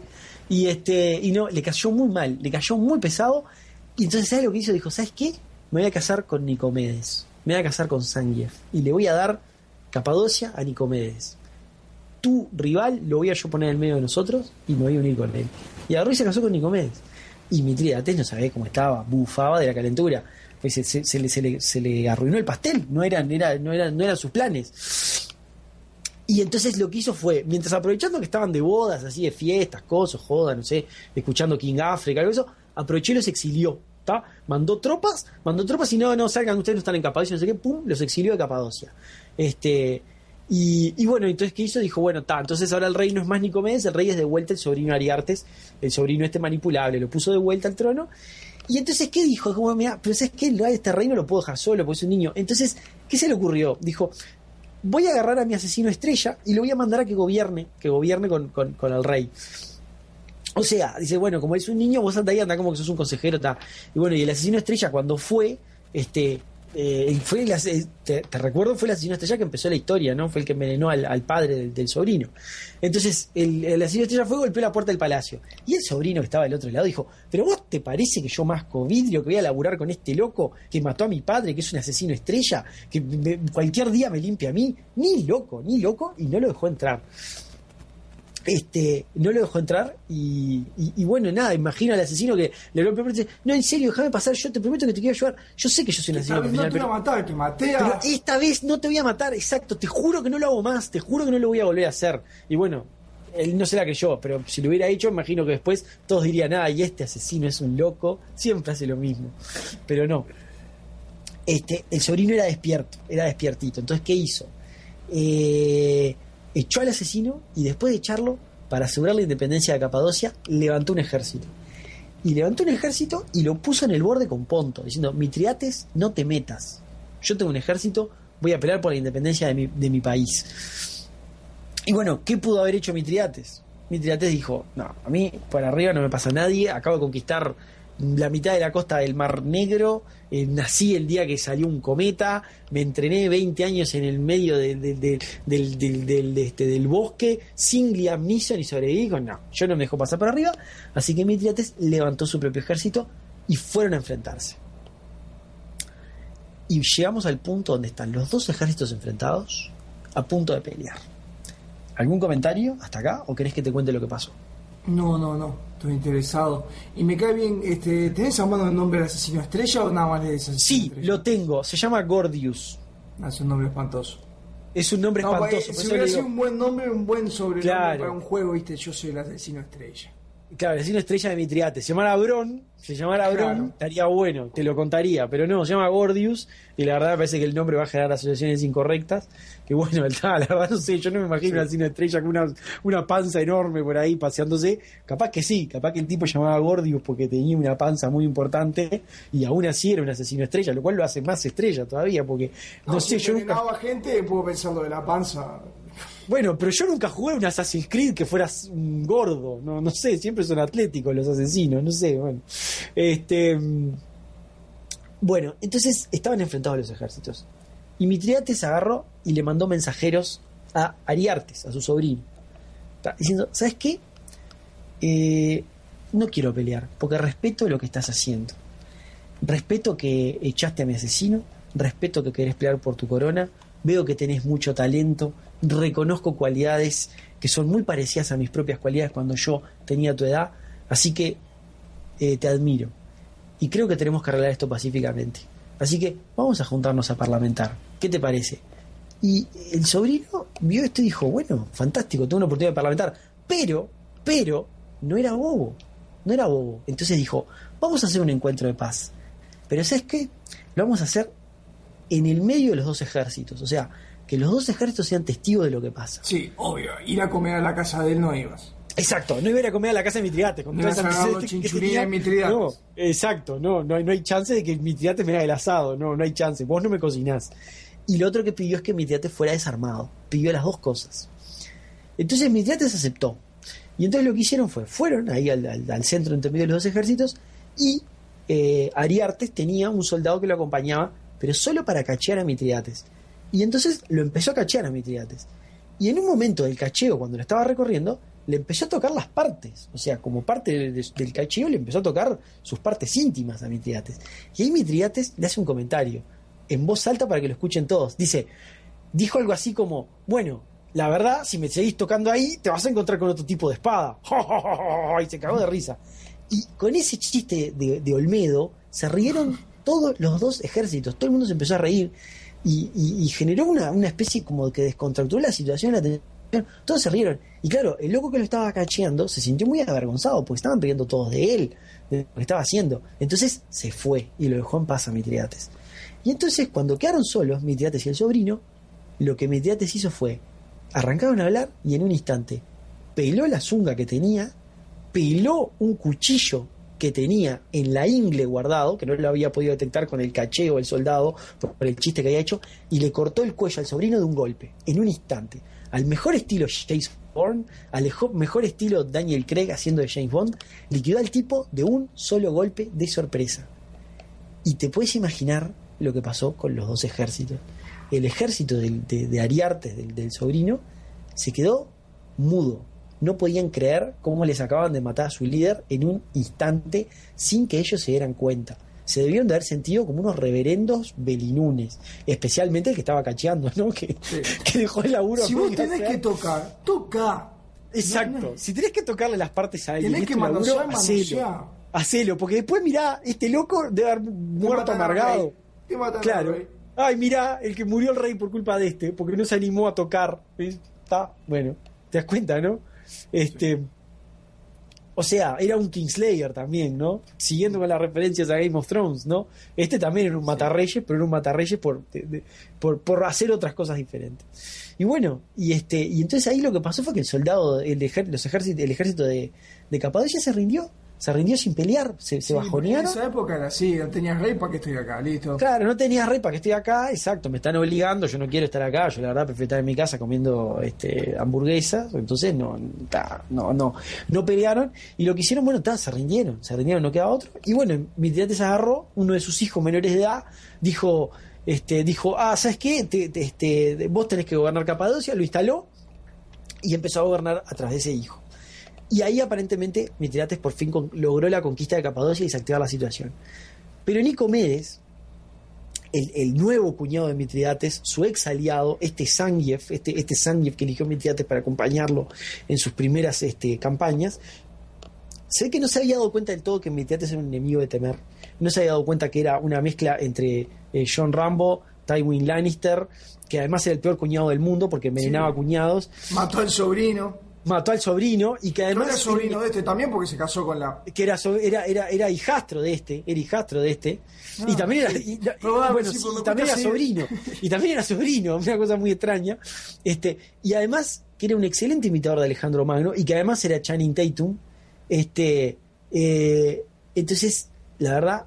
y no, le cayó muy mal, le cayó muy pesado. Y entonces, ¿sabes lo que hizo? Dijo, ¿sabes qué? Me voy a casar con Nicomedes. me voy a casar con Zangief y le voy a dar Capadocia a Nicomedes. Tu rival lo voy a yo poner en el medio de nosotros y me voy a unir con él. Y agarró y se casó con Nicomedes. Y Mitrídates no sabía cómo estaba, bufaba de la calentura. Pues se le arruinó el pastel, no eran sus planes. Y entonces lo que hizo fue, mientras aprovechando que estaban de bodas, así de fiestas, cosas, jodas, no sé, escuchando King África, algo eso, aprovechó y los exilió. ¿Tá? Mandó tropas y no salgan, ustedes no están en Capadocia, no sé qué, pum, los exilió de Capadocia. Y bueno, entonces ¿qué hizo? Dijo, bueno, entonces ahora el rey no es más Nicomedes, el rey es de vuelta el sobrino Ariartes, el sobrino manipulable, lo puso de vuelta al trono. Y entonces, ¿qué dijo? Dijo, bueno, mira, pero ¿sabes qué? Este rey no lo puedo dejar solo porque es un niño. Entonces, ¿qué se le ocurrió? Dijo, voy a agarrar a mi asesino estrella y lo voy a mandar a que gobierne con el rey. O sea, dice, bueno, como es un niño, vos anda como que sos un consejero, Y bueno, y el asesino estrella cuando fue, te recuerdo, fue el asesino estrella que empezó la historia, ¿no? Fue el que envenenó al padre del sobrino. Entonces, el asesino estrella fue, golpeó la puerta del palacio. Y el sobrino que estaba del otro lado dijo, ¿pero vos te parece que yo masco vidrio, que voy a laburar con este loco que mató a mi padre, que es un asesino estrella, que cualquier día me limpia a mí? Ni loco, y no lo dejó entrar. No lo dejó entrar y bueno, nada, imagino al asesino que le golpeó y dice, no, en serio, déjame pasar, yo te prometo que te quiero ayudar, yo sé que yo soy un asesino criminal, no te voy a matar, que maté a... pero esta vez no te voy a matar, exacto, te juro que no lo hago más, te juro que no lo voy a volver a hacer. Y bueno, él no será que yo, pero si lo hubiera hecho, imagino que después todos dirían, y este asesino es un loco, siempre hace lo mismo, pero no. El sobrino era despiertito, entonces ¿qué hizo? Echó al asesino y después de echarlo, para asegurar la independencia de Capadocia, levantó un ejército. Y levantó un ejército y lo puso en el borde con Ponto, diciendo, Mitrídates, no te metas. Yo tengo un ejército, voy a pelear por la independencia de mi país. Y bueno, ¿qué pudo haber hecho Mitrídates? Mitrídates dijo, no, a mí por arriba no me pasa nadie, acabo de conquistar la mitad de la costa del Mar Negro, nací el día que salió un cometa, me entrené 20 años en el medio del bosque, sin Liam Neeson y sobreviví. No, yo no me dejo pasar por arriba, así que Mitrídates levantó su propio ejército y fueron a enfrentarse. Y llegamos al punto donde están los dos ejércitos enfrentados, a punto de pelear. ¿Algún comentario hasta acá o querés que te cuente lo que pasó? No, estoy interesado. Y me cae bien, ¿tenés a mano el nombre del asesino estrella o nada más le dices? Sí, lo tengo, se llama Gordius. Es un nombre espantoso. Es un nombre espantoso. Si hubiera sido un buen nombre, un buen sobrenombre, claro, para un juego, viste, yo soy el asesino estrella. Claro, el asesino estrella de Mitrídates. Se llamara Bron, claro, estaría bueno, te lo contaría, pero no, se llama Gordius, y la verdad me parece que el nombre va a generar asociaciones incorrectas. Que bueno, la verdad no sé, yo no me imagino un asesino estrella con una panza enorme por ahí paseándose. Capaz que sí, capaz que el tipo llamaba Gordius porque tenía una panza muy importante y aún así era un asesino estrella, lo cual lo hace más estrella todavía, porque no sé, si yo nunca... gente, puedo pensar lo de la panza. Bueno, pero yo nunca jugué un Assassin's Creed que fuera un gordo, no sé, siempre son atléticos los asesinos, no sé, bueno. Bueno, entonces estaban enfrentados los ejércitos. Y Mitrídates agarró y le mandó mensajeros a Ariartes, a su sobrino, diciendo, ¿sabes qué? No quiero pelear, porque respeto lo que estás haciendo. Respeto que echaste a mi asesino, respeto que querés pelear por tu corona, veo que tenés mucho talento, reconozco cualidades que son muy parecidas a mis propias cualidades cuando yo tenía tu edad, así que te admiro. Y creo que tenemos que arreglar esto pacíficamente. Así que vamos a juntarnos a parlamentar. ¿Qué te parece? Y el sobrino vio esto y dijo, bueno, fantástico, tengo una oportunidad de parlamentar. Pero, no era bobo. Entonces dijo, vamos a hacer un encuentro de paz. Pero ¿sabes qué? Lo vamos a hacer en el medio de los dos ejércitos. O sea, que los dos ejércitos sean testigos de lo que pasa. Sí, obvio. Ir a comer a la casa de él no ibas. Exacto, no iba a ir a comer a la casa de Mitrídates. No ibas a agarrar los chinchulines de Mitrídates. No, exacto, no hay chance de que Mitrídates me haga el asado. No hay chance. Vos no me cocinás. Y lo otro que pidió es que Mitrídates fuera desarmado. Pidió las dos cosas. Entonces Mitrídates aceptó. Y entonces lo que hicieron fueron ahí al centro entre medio de los dos ejércitos y Ariartes tenía un soldado que lo acompañaba, pero solo para cachear a Mitrídates. Y entonces lo empezó a cachear a Mitrídates. Y en un momento del cacheo, cuando lo estaba recorriendo, le empezó a tocar las partes. O sea, como parte del cacheo, le empezó a tocar sus partes íntimas a Mitrídates. Y ahí Mitrídates le hace un comentario. en voz alta para que lo escuchen todos. Dijo algo así como, bueno, la verdad, si me seguís tocando ahí, te vas a encontrar con otro tipo de espada. Y se cagó de risa. Y con ese chiste de Olmedo, se rieron todos los dos ejércitos. Todo el mundo se empezó a reír. Y generó una especie como que descontracturó la situación, la tensión. Todos se rieron. Y claro, el loco que lo estaba cacheando se sintió muy avergonzado porque estaban riendo todos de él, de lo que estaba haciendo. Entonces se fue y lo dejó en paz a Mitridates. Y entonces, cuando quedaron solos, Mitridates y el sobrino, lo que Mitridates hizo fue, arrancaron a hablar y en un instante peló la zunga que tenía, peló un cuchillo que tenía en la ingle guardado, que no lo había podido detectar con el cacheo del soldado por el chiste que había hecho, y le cortó el cuello al sobrino de un golpe, en un instante. Al mejor estilo Jason Bourne, al mejor estilo Daniel Craig haciendo de James Bond, liquidó al tipo de un solo golpe de sorpresa. Y te puedes imaginar lo que pasó con los dos ejércitos. El ejército de Ariartes, del sobrino, se quedó mudo. No podían creer cómo les acababan de matar a su líder en un instante sin que ellos se dieran cuenta. Se debieron de haber sentido como unos reverendos belinunes, especialmente el que estaba cacheando, ¿no? Que dejó el laburo. Si vos tenés que tocar, toca. Exacto. No. Si tenés que tocarle las partes a alguien, tenés que manosear, hacelo, porque después mirá, este loco debe haber muerto amargado. Claro. Ay, mirá, el que murió el rey por culpa de porque no se animó a tocar. Está, bueno, te das cuenta, ¿no? O sea, era un Kingslayer también, ¿no? Siguiendo con las referencias a Game of Thrones, ¿no? También era un matarreyes, pero era un matarreyes por hacer otras cosas diferentes. Y bueno, y entonces ahí lo que pasó fue que el ejército de Capadocia se rindió sin pelear, se bajonearon. En esa época era así, no tenías rey, ¿para qué estoy acá? Listo. Claro, no tenías rey, ¿para qué estoy acá? Exacto, me están obligando, yo no quiero estar acá, yo la verdad prefiero estar en mi casa comiendo hamburguesas, entonces no pelearon, y lo que hicieron, se rindieron, no quedaba otro, y bueno, Mitridates agarró, uno de sus hijos menores de edad, dijo, ¿sabes qué? Vos tenés que gobernar Capadocia, lo instaló, y empezó a gobernar a través de ese hijo. Y ahí aparentemente Mitridates por fin logró la conquista de Capadocia y desactivar la situación. Pero Nicomedes, el nuevo cuñado de Mitridates, su ex aliado, Zangief, este Zangief que eligió Mitridates para acompañarlo en sus primeras campañas, se ve que no se había dado cuenta del todo que Mitridates era un enemigo de temer. No se había dado cuenta que era una mezcla entre John Rambo, Tywin Lannister, que además era el peor cuñado del mundo porque envenenaba cuñados. Mató al sobrino y que además era sobrino de también porque se casó con la que era hijastro de y también era sobrino, una cosa muy extraña, y además que era un excelente imitador de Alejandro Magno y que además era Channing Tatum, entonces la verdad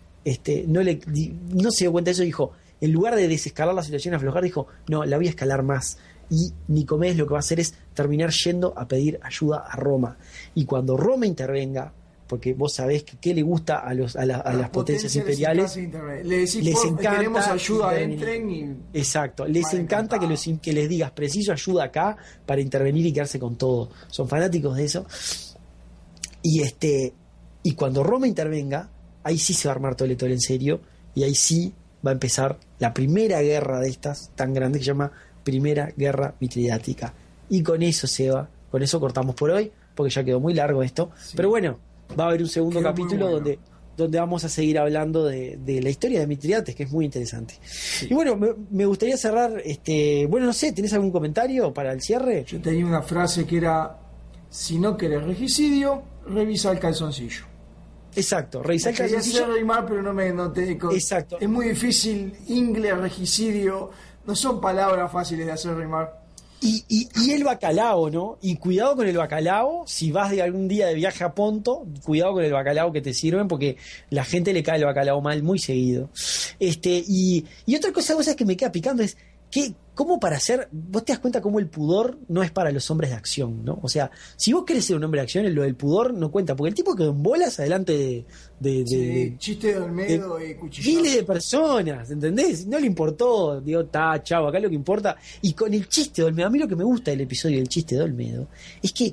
no se dio cuenta de eso, dijo, en lugar de desescalar la situación, aflojar, dijo, no, la voy a escalar más. Y Nicomedes lo que va a hacer es terminar yendo a pedir ayuda a Roma. Y cuando Roma intervenga, porque vos sabés que le gusta a las potencias imperiales, les encanta, queremos ayuda, entren exacto, les encanta que les digas preciso ayuda acá para intervenir y quedarse con todo. Son fanáticos de eso. Y cuando Roma intervenga, ahí sí se va a armar todo el en serio, y ahí sí va a empezar la primera guerra de estas tan grande que se llama Primera Guerra Mitridática. Y con eso, Seba, con eso cortamos por hoy, porque ya quedó muy largo esto. Sí. Pero bueno, va a haber un segundo capítulo donde vamos a seguir hablando de la historia de Mitridates, que es muy interesante. Sí. Y bueno, me gustaría cerrar, no sé, ¿tenés algún comentario para el cierre? Yo tenía una frase que era, si no querés regicidio, revisa el calzoncillo. Exacto, revisar el calzoncillo. Quería rimar, pero no te... Exacto. Es muy difícil, inglés, regicidio... No son palabras fáciles de hacer rimar. Y el bacalao, ¿no? Y cuidado con el bacalao, si vas de algún día de viaje a Ponto, cuidado con el bacalao que te sirven, porque la gente le cae el bacalao mal muy seguido. Y otra cosa, vos sabés que me queda picando es ¿cómo para hacer? Vos te das cuenta cómo el pudor no es para los hombres de acción, ¿no? O sea, si vos querés ser un hombre de acción, lo del pudor no cuenta, porque el tipo quedó en bolas adelante de chiste de Olmedo y cuchillazo. Miles de personas, ¿entendés? No le importó, digo, chavo, acá lo que importa. Y con el chiste de Olmedo, a mí lo que me gusta del episodio del chiste de Olmedo es que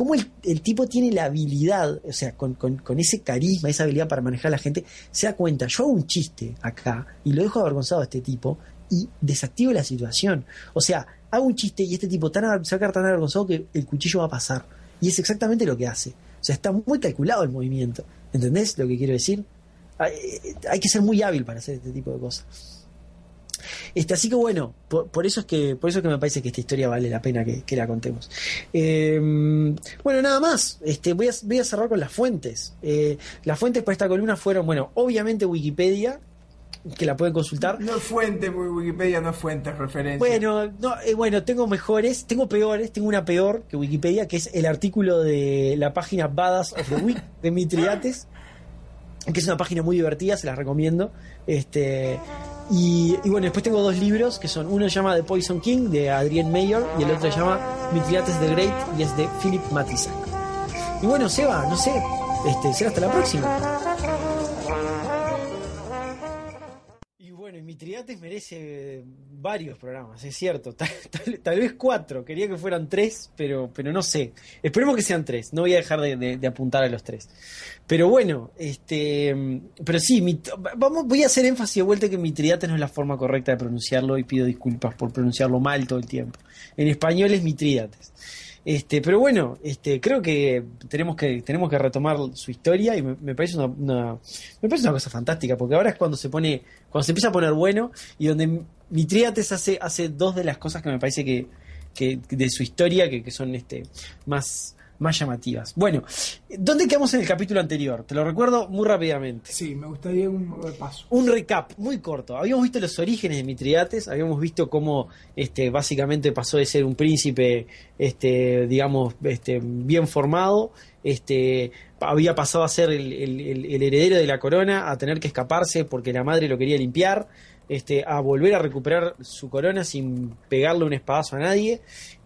cómo el tipo tiene la habilidad, o sea, con ese carisma, esa habilidad para manejar a la gente, se da cuenta, yo hago un chiste acá y lo dejo avergonzado a este tipo y desactivo la situación. O sea, hago un chiste y este tipo se va a quedar tan avergonzado que el cuchillo va a pasar. Y es exactamente lo que hace. O sea, está muy calculado el movimiento. ¿Entendés lo que quiero decir? Hay que ser muy hábil para hacer este tipo de cosas. Así que bueno, por eso es que me parece que esta historia vale la pena que la contemos. Bueno, nada más. Voy a cerrar con las fuentes. Las fuentes para esta columna fueron, bueno, obviamente Wikipedia, que la pueden consultar. No es fuente, Wikipedia no es fuente, es referencia. Bueno, bueno, tengo mejores, tengo peores, tengo una peor que Wikipedia, que es el artículo de la página Badass of the Week de Mitridates, que es una página muy divertida, se las recomiendo. Y bueno, después tengo 2 libros, que son, uno se llama The Poison King, de Adrienne Mayor, y el otro se llama Mitridates the Great, y es de Philip Matisak. Y bueno, Seba, no sé, será hasta la próxima. Y Mitridates merece varios programas, es cierto. Tal vez 4, quería que fueran 3, pero no sé. Esperemos que sean 3, no voy a dejar de apuntar a los 3. Pero bueno, pero sí, voy a hacer énfasis de vuelta que Mitridates no es la forma correcta de pronunciarlo y pido disculpas por pronunciarlo mal todo el tiempo. En español es Mitridates. Pero bueno, creo que tenemos que retomar su historia y me parece una cosa fantástica, porque ahora es cuando se empieza a poner bueno, y donde Mitridates hace 2 de las cosas que me parece que de su historia que son más llamativas. Bueno, ¿dónde quedamos en el capítulo anterior? Te lo recuerdo muy rápidamente. Sí, me gustaría un repaso. Un recap muy corto. Habíamos visto los orígenes de Mitridates, habíamos visto cómo básicamente pasó de ser un príncipe digamos bien formado, había pasado a ser el heredero de la corona, a tener que escaparse porque la madre lo quería limpiar, a volver a recuperar su corona sin pegarle un espadazo a nadie,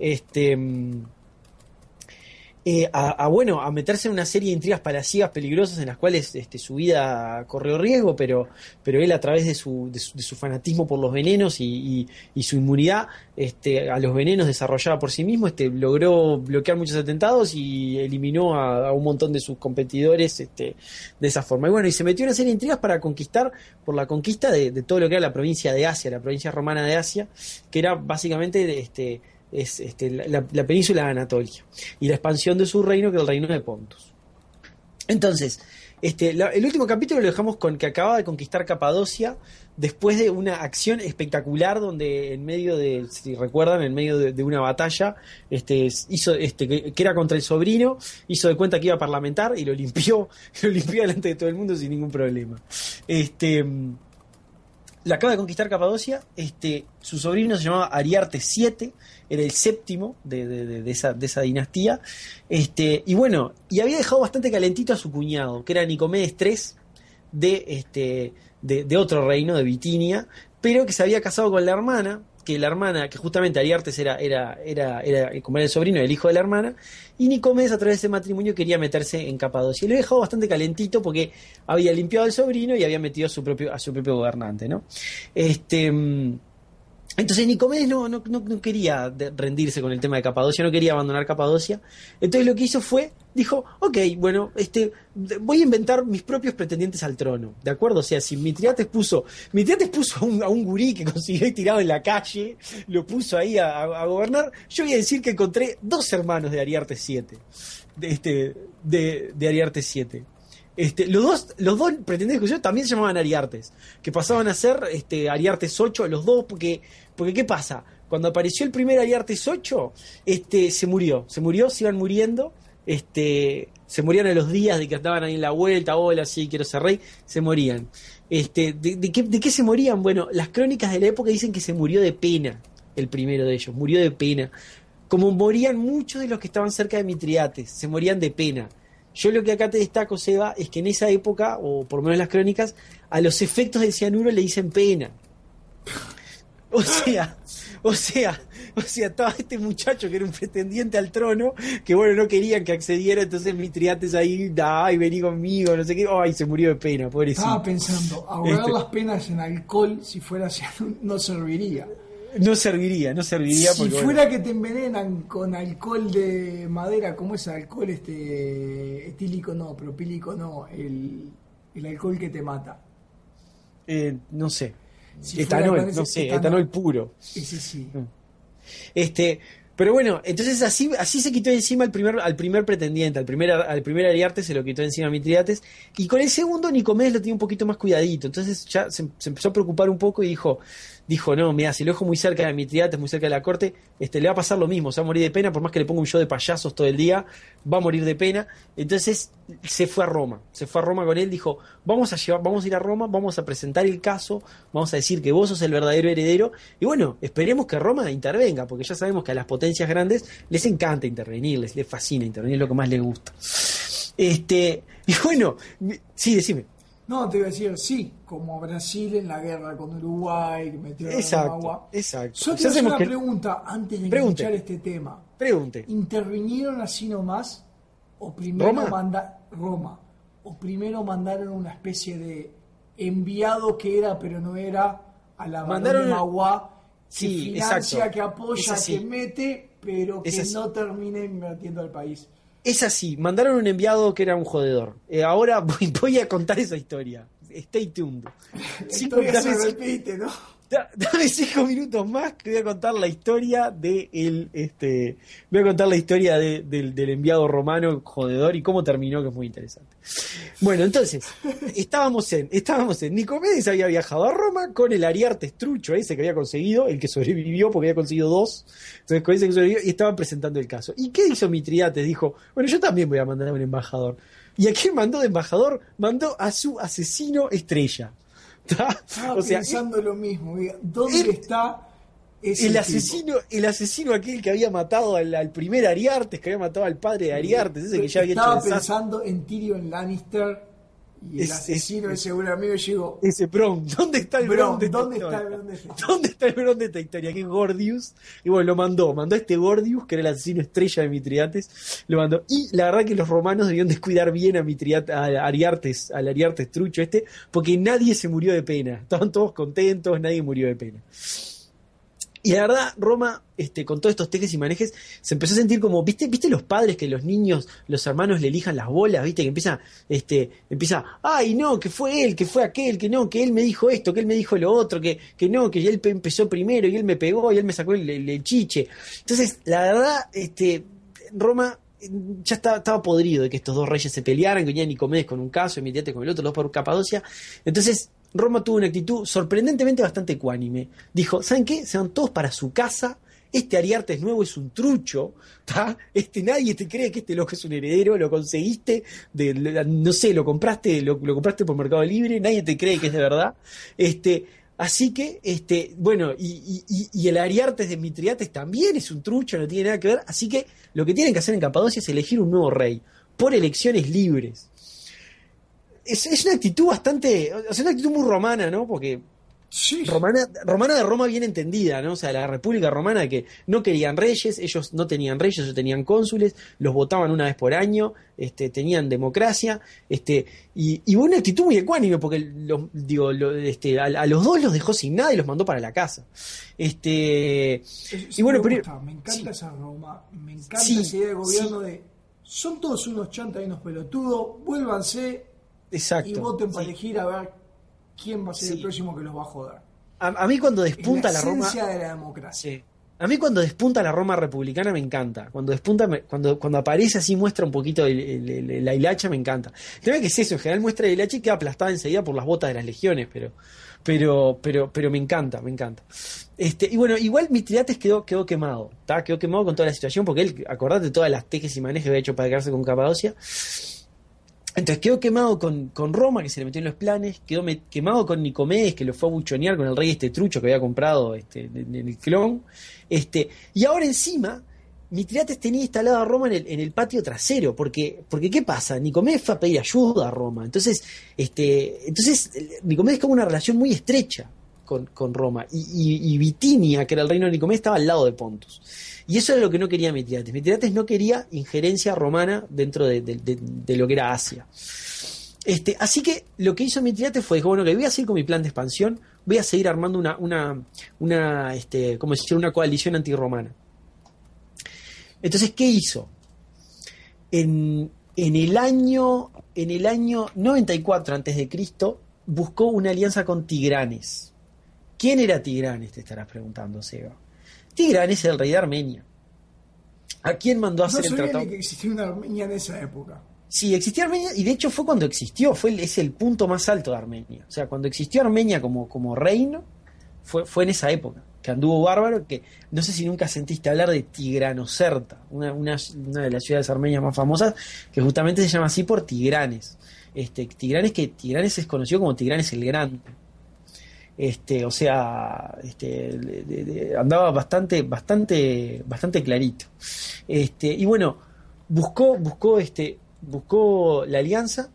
a meterse en una serie de intrigas palaciegas peligrosas en las cuales su vida corrió riesgo, pero él, a través de su fanatismo por los venenos y su inmunidad a los venenos desarrollada por sí mismo, logró bloquear muchos atentados y eliminó a un montón de sus competidores de esa forma. Y bueno, y se metió en una serie de intrigas por la conquista de todo lo que era la provincia de Asia, la provincia romana de Asia, que era básicamente la península de Anatolia, y la expansión de su reino, que era el reino de Pontus. Entonces, el último capítulo lo dejamos con que acababa de conquistar Capadocia después de una acción espectacular donde en medio de, si recuerdan, en medio de una batalla, hizo que era contra el sobrino, hizo de cuenta que iba a parlamentar y lo limpió delante de todo el mundo sin ningún problema. La acaba de conquistar Capadocia, su sobrino se llamaba Ariartes VII, era el 7º de esa dinastía, y bueno, y había dejado bastante calentito a su cuñado, que era Nicomedes III de otro reino, de Bitinia, pero que se había casado con la hermana, que justamente Ariartes era como era el sobrino, el hijo de la hermana, y Nicomedes, a través de ese matrimonio, quería meterse en Capadocia. Y lo había dejado bastante calentito porque había limpiado al sobrino y había metido a su propio gobernante, ¿no? Entonces Nicomedes no quería rendirse con el tema de Capadocia, no quería abandonar Capadocia. Entonces lo que hizo dijo, ok, bueno, voy a inventar mis propios pretendientes al trono, ¿de acuerdo? O sea, si Mitridates puso a un gurí que consiguió tirado en la calle, lo puso ahí a gobernar, yo voy a decir que encontré 2 hermanos de Ariartes VII, de Ariartes VII. Los dos pretendientes que yo también se llamaban Ariartes, que pasaban a ser Ariartes 8, los dos, porque ¿qué pasa? Cuando apareció el primer Ariartes 8, se iban muriendo, se morían a los días de que estaban ahí en la vuelta, hola, sí, quiero ser rey, se morían. ¿De qué se morían? Bueno, las crónicas de la época dicen que se murió de pena, el primero de ellos, murió de pena. Como morían muchos de los que estaban cerca de Mitridates, se morían de pena. Yo lo que acá te destaco, Seba, es que en esa época, o por lo menos en las crónicas, a los efectos del cianuro le dicen pena. O sea, estaba este muchacho que era un pretendiente al trono, que bueno, no querían que accediera, entonces Mitridates ahí, ay, vení conmigo, no sé qué, ay, se murió de pena, pobrecito. Estaba pensando, ahogar las penas en alcohol, si fuera cianuro, no serviría. No serviría Si porque, fuera bueno, que te envenenan con alcohol de madera, ¿cómo es alcohol etílico? No, propílico no, el alcohol que te mata. no sé. Si fuera con Etanol, ese no sé, etanol puro. ese sí. Este, pero bueno, entonces así se quitó encima al primer pretendiente, al primer Ariarte se lo quitó encima a Mitridates, y con el segundo Nicomedes lo tenía un poquito más cuidadito, entonces ya se empezó a preocupar un poco y dijo, no, mira, si lo dejo muy cerca de Mitridates, muy cerca de la corte, le va a pasar lo mismo, se va a morir de pena, por más que le ponga un show de payasos todo el día, va a morir de pena. Entonces se fue a Roma con él, dijo, vamos a ir a Roma, vamos a presentar el caso, vamos a decir que vos sos el verdadero heredero, y bueno, esperemos que Roma intervenga, porque ya sabemos que a las potencias grandes les encanta intervenir, les fascina intervenir, es lo que más les gusta. Y bueno, sí, decime. No, te iba a decir, sí, como Brasil en la guerra con Uruguay, que metió en agua. Exacto. Yo te voy a hacer una pregunta antes de escuchar este tema. Pregunte. ¿Intervinieron así nomás? ¿O primero Roma? ¿O primero mandaron una especie de enviado que era pero no era a la Barón de Magua, que financia, que apoya, que mete, pero que no termina invirtiendo al país? Es así, mandaron un enviado que era un jodedor. Ahora voy a contar esa historia. Stay tuned. La historia se repite, ¿no? Dame 5 minutos más que voy a contar la historia del enviado romano jodedor y cómo terminó, que es muy interesante. Bueno, entonces, estábamos en Nicomedes había viajado a Roma con el Ariartes trucho ese que había conseguido, el que sobrevivió porque había conseguido 2. Entonces con ese que sobrevivió y estaban presentando el caso. ¿Y qué hizo Mitridates? Dijo, bueno, yo también voy a mandar a un embajador. ¿Y a quién mandó de embajador? Mandó a su asesino estrella. Estaba pensando lo mismo. ¿Dónde está ese el asesino aquel que había matado al primer Ariartes, que había matado al padre de Ariartes, ese que ya había estaba pensando en Tyrion Lannister y el asesino de seguro amigo llegó. Ese Bron. ¿Dónde está el Bron de esta historia? ¿Dónde está el Bron de esta historia? Que es Gordius. Y bueno, lo mandó a este Gordius, que era el asesino estrella de Mitridates, lo mandó. Y la verdad que los romanos debían descuidar bien al Ariartes trucho porque nadie se murió de pena. Estaban todos contentos, nadie murió de pena. Y la verdad, Roma, con todos estos tejes y manejes, se empezó a sentir como, ¿viste los padres que los niños, los hermanos le elijan las bolas? ¿Viste? Que empieza, ay, no, que fue él, que fue aquel, que no, que él me dijo esto, que él me dijo lo otro, que no, que él empezó primero y él me pegó y él me sacó el chiche. Entonces, la verdad, Roma ya estaba podrido de que estos dos reyes se pelearan, que venía Nicomedes con un caso, Mitridates con el otro, los por Capadocia. Entonces, Roma tuvo una actitud sorprendentemente bastante ecuánime. Dijo, ¿saben qué? Se van todos para su casa. Este Ariartes nuevo es un trucho, ¿tá? Nadie te cree que este loco es un heredero, lo conseguiste, no sé, lo compraste por Mercado Libre, nadie te cree que es de verdad. Así que, bueno, y el Ariartes de Mitridates también es un trucho, no tiene nada que ver. Así que lo que tienen que hacer en Capadocia es elegir un nuevo rey, por elecciones libres. Es una actitud una actitud muy romana, ¿no? Porque sí. Romana de Roma bien entendida, ¿no? O sea, la República Romana que no querían reyes, ellos no tenían reyes, ellos tenían cónsules, los votaban una vez por año, tenían democracia, y una actitud muy ecuánime, porque a los dos los dejó sin nada y los mandó para la casa. Y bueno, me encanta esa Roma, me encanta esa idea de gobierno son todos unos chantas y unos pelotudos, vuélvanse. Exacto. Y voten para elegir a ver quién va a ser el próximo que los va a joder. A mí cuando despunta la Roma... de la democracia. Sí. A mí cuando despunta la Roma republicana me encanta. Cuando aparece así, muestra un poquito la hilacha, me encanta. El tema que es eso, en general muestra la hilacha y queda aplastada enseguida por las botas de las legiones, pero me encanta. Y bueno, igual Mitridates quedó quemado, ¿tá? Quedó quemado con toda la situación, porque él, acordate todas las tejes y manejes que había hecho para quedarse con Capadocia. Entonces quedó quemado con Roma, que se le metió en los planes, quedó quemado con Nicomedes, que lo fue a buchonear con el rey trucho que había comprado en el clon. Y ahora encima, Mitridates tenía instalado a Roma en el patio trasero, porque ¿qué pasa? Nicomedes fue a pedir ayuda a Roma. Entonces Nicomedes tuvo una relación muy estrecha con Roma. Y Bitinia, que era el reino de Nicomedes, estaba al lado de Pontus. Y eso era lo que no quería Mitridates. Mitridates no quería injerencia romana dentro de lo que era Asia. Así que lo que hizo Mitridates fue, dijo, bueno, que voy a seguir con mi plan de expansión, voy a seguir armando ¿cómo decir? Una coalición antirromana. Entonces, ¿qué hizo? En el año 94 a.C., buscó una alianza con Tigranes. ¿Quién era Tigranes? Te estarás preguntando, Seba. Tigranes es el rey de Armenia. ¿A quién mandó a hacer el tratado? No sabía que existía una Armenia en esa época. Sí, existía Armenia, y de hecho fue cuando existió, es el punto más alto de Armenia. O sea, cuando existió Armenia como reino, fue en esa época, que anduvo bárbaro, que no sé si nunca sentiste hablar de Tigranocerta, una de las ciudades armenias más famosas, que justamente se llama así por Tigranes. Tigranes es conocido como Tigranes el Grande. O sea, andaba bastante clarito. Y bueno, buscó la alianza,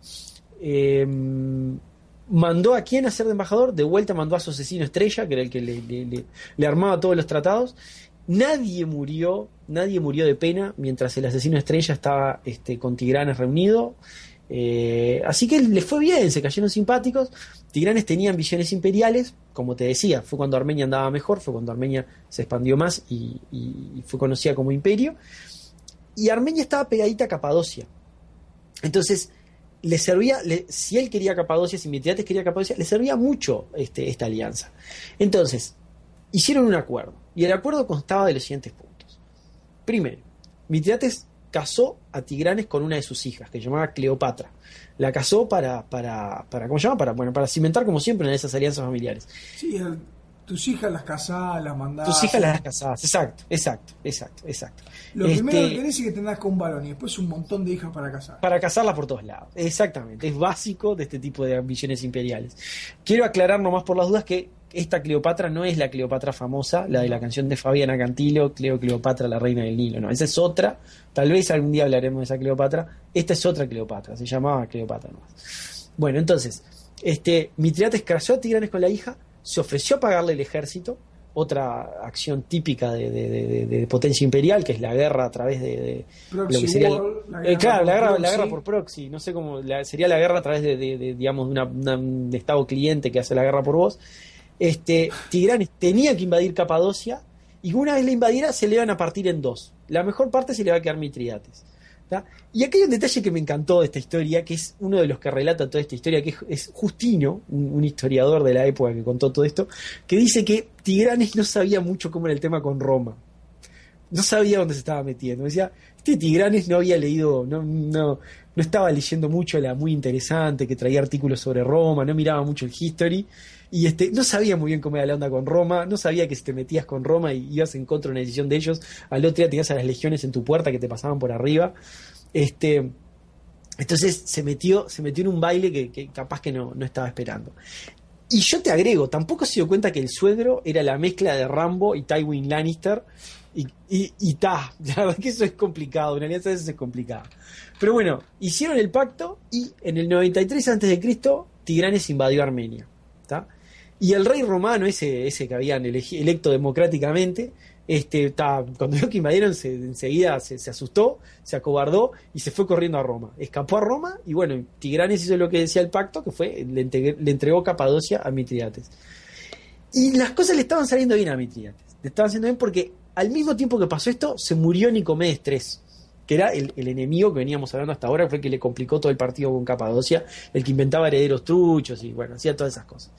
mandó a quién a ser de embajador, de vuelta mandó a su asesino estrella, que era el que le armaba todos los tratados. Nadie murió de pena mientras el asesino estrella estaba con Tigranes reunido. Así que les fue bien, se cayeron simpáticos. Tigranes tenían visiones imperiales, como te decía, fue cuando Armenia andaba mejor, fue cuando Armenia se expandió más y fue conocida como imperio. Y Armenia estaba pegadita a Capadocia. Entonces, le servía, si él quería Capadocia, si Mitridates quería Capadocia, le servía mucho esta alianza. Entonces, hicieron un acuerdo. Y el acuerdo constaba de los siguientes puntos. Primero, Mitridates casó a Tigranes con una de sus hijas, que se llamaba Cleopatra. La casó para ¿cómo se llama? Para cimentar, como siempre, en esas alianzas familiares. Sí, tus hijas las casás, las mandás. Tus hijas las casás, exacto. Lo primero que querés es que tengas con un varón y después un montón de hijas para casar. Para casarlas por todos lados, exactamente. Es básico de este tipo de ambiciones imperiales. Quiero aclarar nomás por las dudas que esta Cleopatra no es la Cleopatra famosa, la de la canción de Fabiana Cantilo, Cleopatra, la reina del Nilo. No, esa es otra. Tal vez algún día hablaremos de esa Cleopatra. Esta es otra Cleopatra, se llamaba Cleopatra nomás. Bueno, entonces, Mitridates casó a Tigranes con la hija, se ofreció a pagarle el ejército, otra acción típica de potencia imperial, que es la guerra a través de lo que sería la guerra por proxy, no sé cómo sería la guerra a través digamos de estado cliente que hace la guerra por vos. Tigranes tenía que invadir Capadocia, y una vez la invadiera se le iban a partir en dos. La mejor parte se le va a quedar Mitridates. ¿Tá? Y aquí hay un detalle que me encantó de esta historia, que es uno de los que relata toda esta historia, que es Justino, un historiador de la época que contó todo esto, que dice que Tigranes no sabía mucho cómo era el tema con Roma. No sabía dónde se estaba metiendo. Decía, Tigranes no había leído, no estaba leyendo mucho la muy interesante, que traía artículos sobre Roma, no miraba mucho el history, y no sabía muy bien cómo era la onda con Roma, no sabía que si te metías con Roma y ibas en contra de una decisión de ellos, al otro día tenías a las legiones en tu puerta que te pasaban por arriba. Entonces se metió en un baile que capaz que no estaba esperando. Y yo te agrego, tampoco se dio cuenta que el suegro era la mezcla de Rambo y Tywin Lannister, la verdad que eso es complicado, en realidad a veces es complicado. Pero bueno, hicieron el pacto y en el 93 a.C. Tigranes invadió Armenia, ¿tá? Y el rey romano, ese que habían electo democráticamente, cuando vio que invadieron, enseguida se asustó, se acobardó y se fue corriendo a Roma. Escapó a Roma y bueno, Tigranes hizo lo que decía el pacto, que fue, le entregó Capadocia a Mitridates. Y las cosas le estaban saliendo bien a Mitridates. Le estaban saliendo bien porque al mismo tiempo que pasó esto, se murió Nicomedes III, que era el enemigo que veníamos hablando hasta ahora, fue el que le complicó todo el partido con Capadocia, el que inventaba herederos truchos y bueno, hacía todas esas cosas.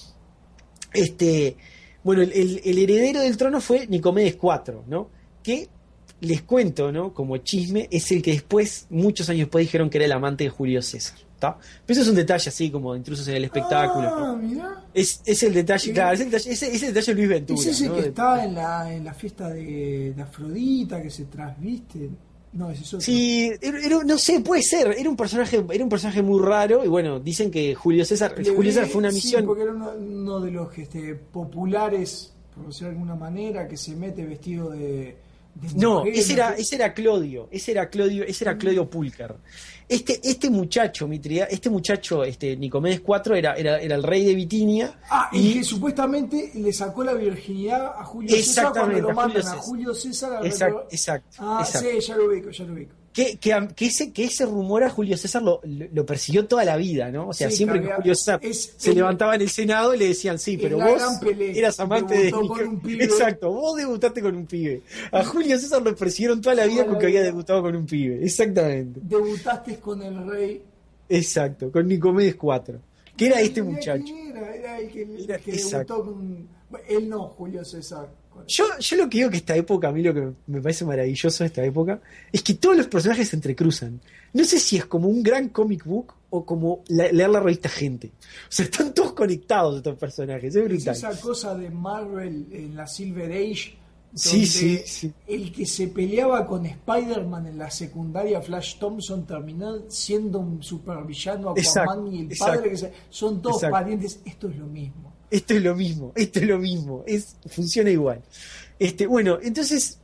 Bueno, el heredero del trono fue Nicomedes IV, ¿no? Que, les cuento, ¿no? Como chisme, es el que después, muchos años después, dijeron que era el amante de Julio César, ¿tá? Pero eso es un detalle así, como de intrusos en el espectáculo, ¿no? Mira. Es el detalle, claro, ese detalle de Luis Ventura. ¿Es ese ¿no? que está en la fiesta de Afrodita, que se trasviste? No, ese es otro. Sí, no sé, puede ser. Era un personaje muy raro. Y bueno, dicen que Julio César fue una misión. Sí, porque era uno de los populares, por decirlo de alguna manera, que se mete vestido de no, mujer, ese era Clodio. Ese era Clodio Pulcher. Este muchacho, Nicomedes IV, era el rey de Bitinia. Y que supuestamente le sacó la virginidad a Julio César cuando lo matan a Julio César. Exacto. Sí, ya lo ubico. que ese rumor a Julio César lo persiguió toda la vida, ¿no? O sea, Sí, siempre que Julio César se levantaba en el Senado le decían, sí, pero vos eras amante de Exacto, vos debutaste con un pibe. A Julio César lo persiguieron toda la vida porque había debutado con un pibe. Exactamente. Debutaste con el rey. Exacto, con Nicomedes IV. ¿Qué era este muchacho? Era el que debutó con... Él no, Julio César. Yo lo que digo que esta época, a mí lo que me parece maravilloso de esta época, es que todos los personajes se entrecruzan. No sé si es como un gran comic book o como leer la revista Gente. O sea, están todos conectados estos personajes, es brutal. Es esa cosa de Marvel en la Silver Age, sí. el que se peleaba con Spider-Man en la secundaria, Flash Thompson, terminó siendo un supervillano, Aquaman, y el padre, son todos parientes. Esto es lo mismo. Esto es lo mismo, funciona igual. Bueno, entonces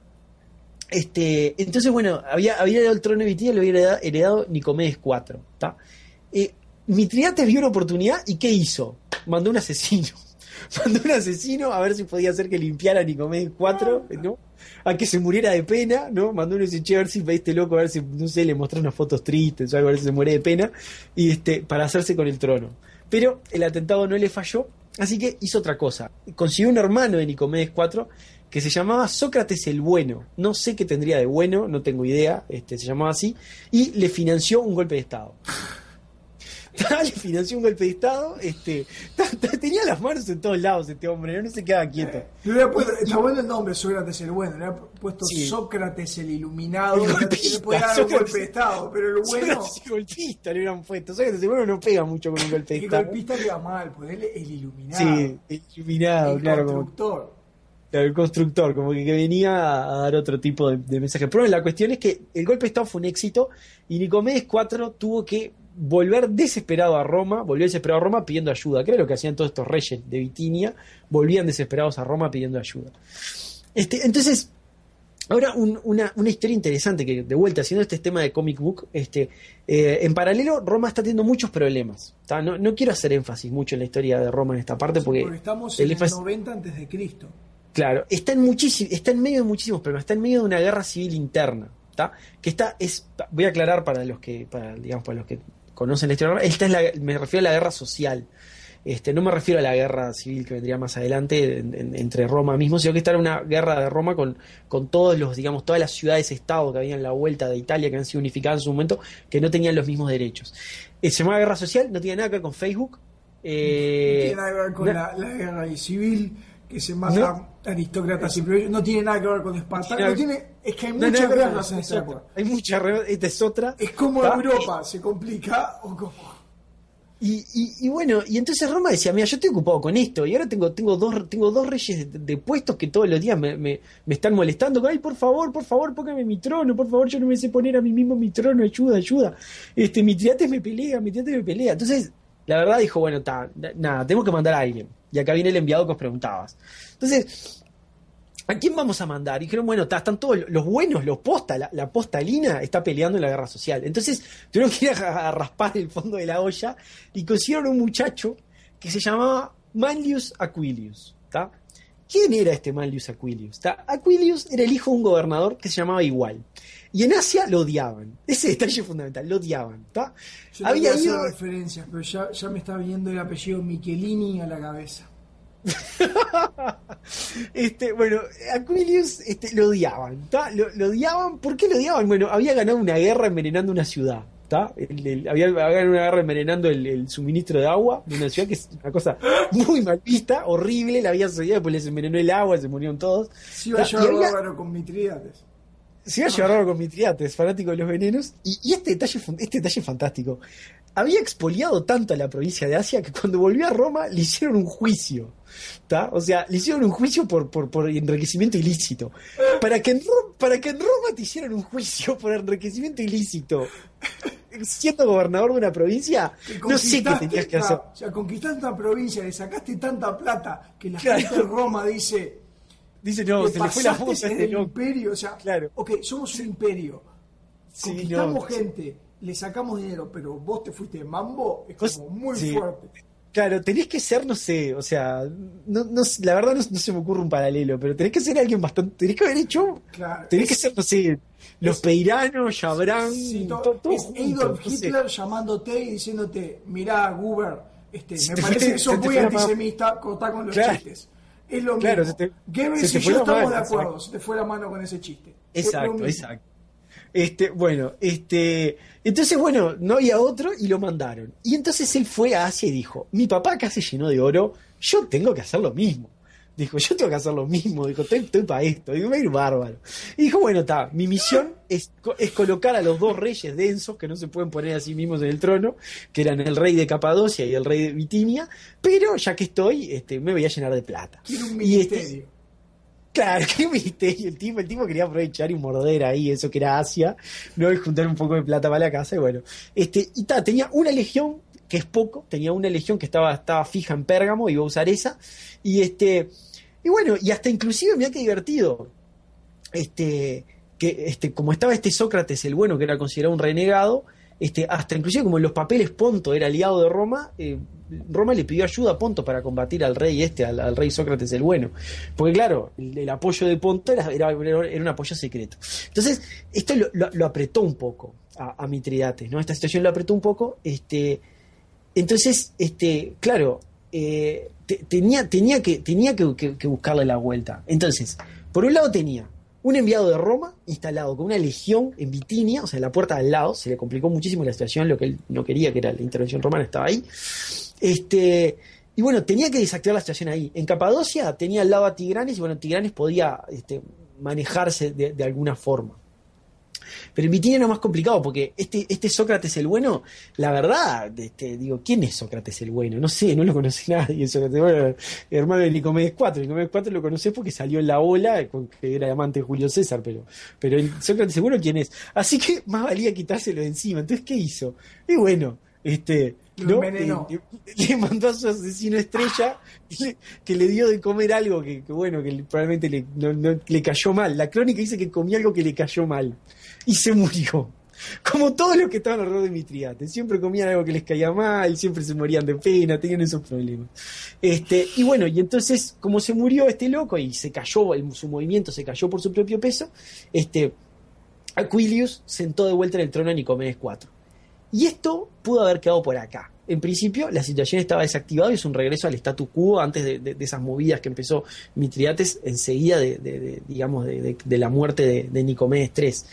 bueno, había heredado el trono de Bitinia, lo había heredado Nicomedes IV, ¿tá? Mitridates vio una oportunidad y ¿qué hizo? Mandó un asesino a ver si podía hacer que limpiara a Nicomedes IV, ¿no? A que se muriera de pena, ¿no? Mandó uno y dice, a ver si este loco, a ver si, no sé, le mostró unas fotos tristes o algo, a ver si se muere de pena, y para hacerse con el trono. Pero el atentado no le falló, así que hizo otra cosa. Consiguió un hermano de Nicomedes IV que se llamaba Sócrates el Bueno. No sé qué tendría de bueno, no tengo idea, se llamaba así, y le financió un golpe de Estado. Le financió un golpe de Estado, tenía las manos en todos lados este hombre, no se quedaba quieto. Está bueno el nombre, Sócrates el Bueno, le ha puesto Sócrates el Iluminado, le puede dar un golpe de Estado, pero el bueno... Sócrates el golpista le hubieran puesto, Sócrates el Bueno no pega mucho con un golpe de Estado. El golpista queda mal, pues él el Iluminado. Sí, el Iluminado, claro. Constructor. El constructor, como que venía a dar otro tipo de mensaje. Pero la cuestión es que el golpe de Estado fue un éxito y Nicomedes IV tuvo que volvió desesperado a Roma pidiendo ayuda, que era lo que hacían todos estos reyes de Bitinia, volvían desesperados a Roma pidiendo ayuda. Entonces, ahora una historia interesante, que de vuelta, haciendo este tema de comic book, en paralelo, Roma está teniendo muchos problemas. No quiero hacer énfasis mucho en la historia de Roma en esta parte, porque estamos en el 90 a.C. Claro, está en medio de muchísimos problemas, está en medio de una guerra civil interna, ¿tá? Voy a aclarar para los que conocen la historia de Roma, me refiero a la guerra social. No me refiero a la guerra civil que vendría más adelante entre Roma mismo, sino que esta era una guerra de Roma con todos todas las ciudades-estado que habían en la vuelta de Italia, que habían sido unificadas en su momento, que no tenían los mismos derechos. Se llamaba guerra social, no tiene nada que ver con Facebook. No tiene nada que ver con la guerra civil, que se matan aristócratas, no tiene nada que ver con Esparta. Es que hay muchas guerras en esta época. Hay muchas guerras, esta es otra. Es como Europa, se complica o como... Y bueno, y entonces Roma decía, mira, yo estoy ocupado con esto, y ahora tengo dos reyes de puestos que todos los días me están molestando. Ay, por favor, póngame mi trono, por favor, yo no me sé poner a mí mismo mi trono, ayuda. Mitridates me pelea. Entonces, la verdad dijo, bueno, nada, tenemos que mandar a alguien. Y acá viene el enviado que os preguntabas. Entonces, ¿a quién vamos a mandar? Y dijeron, bueno, están todos los buenos, los posta, la postalina está peleando en la guerra social. Entonces tuvieron que ir a raspar el fondo de la olla y consiguieron un muchacho que se llamaba Manlius Aquilius. ¿Tá? ¿Quién era este Manlius Aquilius? Aquilius era el hijo de un gobernador que se llamaba igual. Y en Asia lo odiaban. Ese detalle es fundamental, lo odiaban. ¿Tá? Yo había hacer referencias, pero ya me está viniendo el apellido Michelini a la cabeza. Bueno, Aquilius lo odiaban, lo odiaban. ¿Por qué lo odiaban? Bueno, había ganado una guerra envenenando una ciudad, había ganado una guerra envenenando el suministro de agua de una ciudad, que es una cosa muy mal vista, horrible. La había sucedido, después les envenenó el agua, se murieron todos. Se iba a llevar bárbaro con Mitridates. Se iba a llevar bárbaro con Mitridates, fanático de los venenos. Y este detalle fantástico. Había expoliado tanto a la provincia de Asia que cuando volvió a Roma le hicieron un juicio. O sea, le hicieron un juicio por enriquecimiento ilícito. Para que en Roma te hicieran un juicio por enriquecimiento ilícito, siendo gobernador de una provincia, no sé qué tenías que hacer. O sea, conquistaste una provincia, le sacaste tanta plata que la gente de Roma dice, no, se le fue la voz a este imperio. O sea, somos un imperio. Conquistamos gente, le sacamos dinero, pero vos te fuiste de mambo, es como muy fuerte. Claro, tenés que ser, no sé, o sea, la verdad no se me ocurre un paralelo, pero tenés que ser alguien bastante, tenés que haber hecho, Claro, tenés que ser, no sé, los Peiranos, Chabrán, sí, todo es junto, Adolf no sé. Hitler llamándote y diciéndote, mirá, Guber, Se me te parece fue- que se sos te muy fue la mano. antisemita, cortá con los Claro. chistes. Es lo Claro, mismo. se Goebbels te y fue yo la estamos mano, de acuerdo, exacto. se te fue la mano con ese chiste. Es lo Exacto, mismo. exacto. Entonces, bueno, no había otro y lo mandaron. Y entonces él fue a Asia y dijo, mi papá acá se llenó de oro, yo tengo que hacer lo mismo. Dijo, yo tengo que hacer lo mismo. Dijo, estoy para esto. Digo, me va a ir bárbaro. Y dijo, bueno, está, mi misión es colocar a los dos reyes densos que no se pueden poner a sí mismos en el trono, que eran el rey de Capadocia y el rey de Bitinia, pero ya que estoy, me voy a llenar de plata. Quiero un Y ministerio. claro, qué misterio. El tipo quería aprovechar y morder ahí, eso que era Asia, ¿no? Y juntar un poco de plata para la casa. Y bueno, tenía una legión, que es poco, tenía una legión que estaba fija en Pérgamo, iba a usar esa. Y bueno, y hasta inclusive, mirá qué divertido. Como estaba Sócrates el bueno, que era considerado un renegado, hasta inclusive como en los papeles Ponto era aliado de Roma, Roma le pidió ayuda a Ponto para combatir al rey al rey Sócrates el bueno, porque claro, el apoyo de Ponto era un apoyo secreto. Entonces esto lo apretó un poco a Mitridates, ¿no? Esta situación lo apretó un poco. Entonces claro, tenía que buscarle la vuelta. Entonces, por un lado tenía un enviado de Roma instalado con una legión en Bitinia, o sea, en la puerta de al lado. Se le complicó muchísimo la situación, lo que él no quería, que era la intervención romana, estaba ahí. Y bueno, tenía que desactivar la situación ahí. En Capadocia tenía al lado a Tigranes, y bueno, Tigranes podía manejarse de alguna forma. Pero en Bitinia era más complicado, porque este Sócrates el bueno, la verdad, digo, ¿quién es Sócrates el bueno? No sé, no lo conoce nadie. Sócrates, bueno, hermano de Nicomedes IV. Nicomedes IV lo conocés porque salió en la ola, que era amante de Julio César, pero el Sócrates el bueno, ¿quién es? Así que más valía quitárselo de encima. Entonces, ¿qué hizo? Y bueno, ¿no? Le mandó a su asesino estrella que le dio de comer algo que bueno, que probablemente no le cayó mal. La crónica dice que comió algo que le cayó mal y se murió. Como todos los que estaban alrededor de Mitridates, siempre comían algo que les caía mal, siempre se morían de pena, tenían esos problemas. Y bueno, y entonces, como se murió este loco y se cayó, su movimiento se cayó por su propio peso, Aquilius sentó de vuelta en el trono a Nicomedes IV. Y esto pudo haber quedado por acá. En principio, la situación estaba desactivada y es un regreso al status quo antes de esas movidas que empezó Mitridates enseguida de la muerte de Nicomedes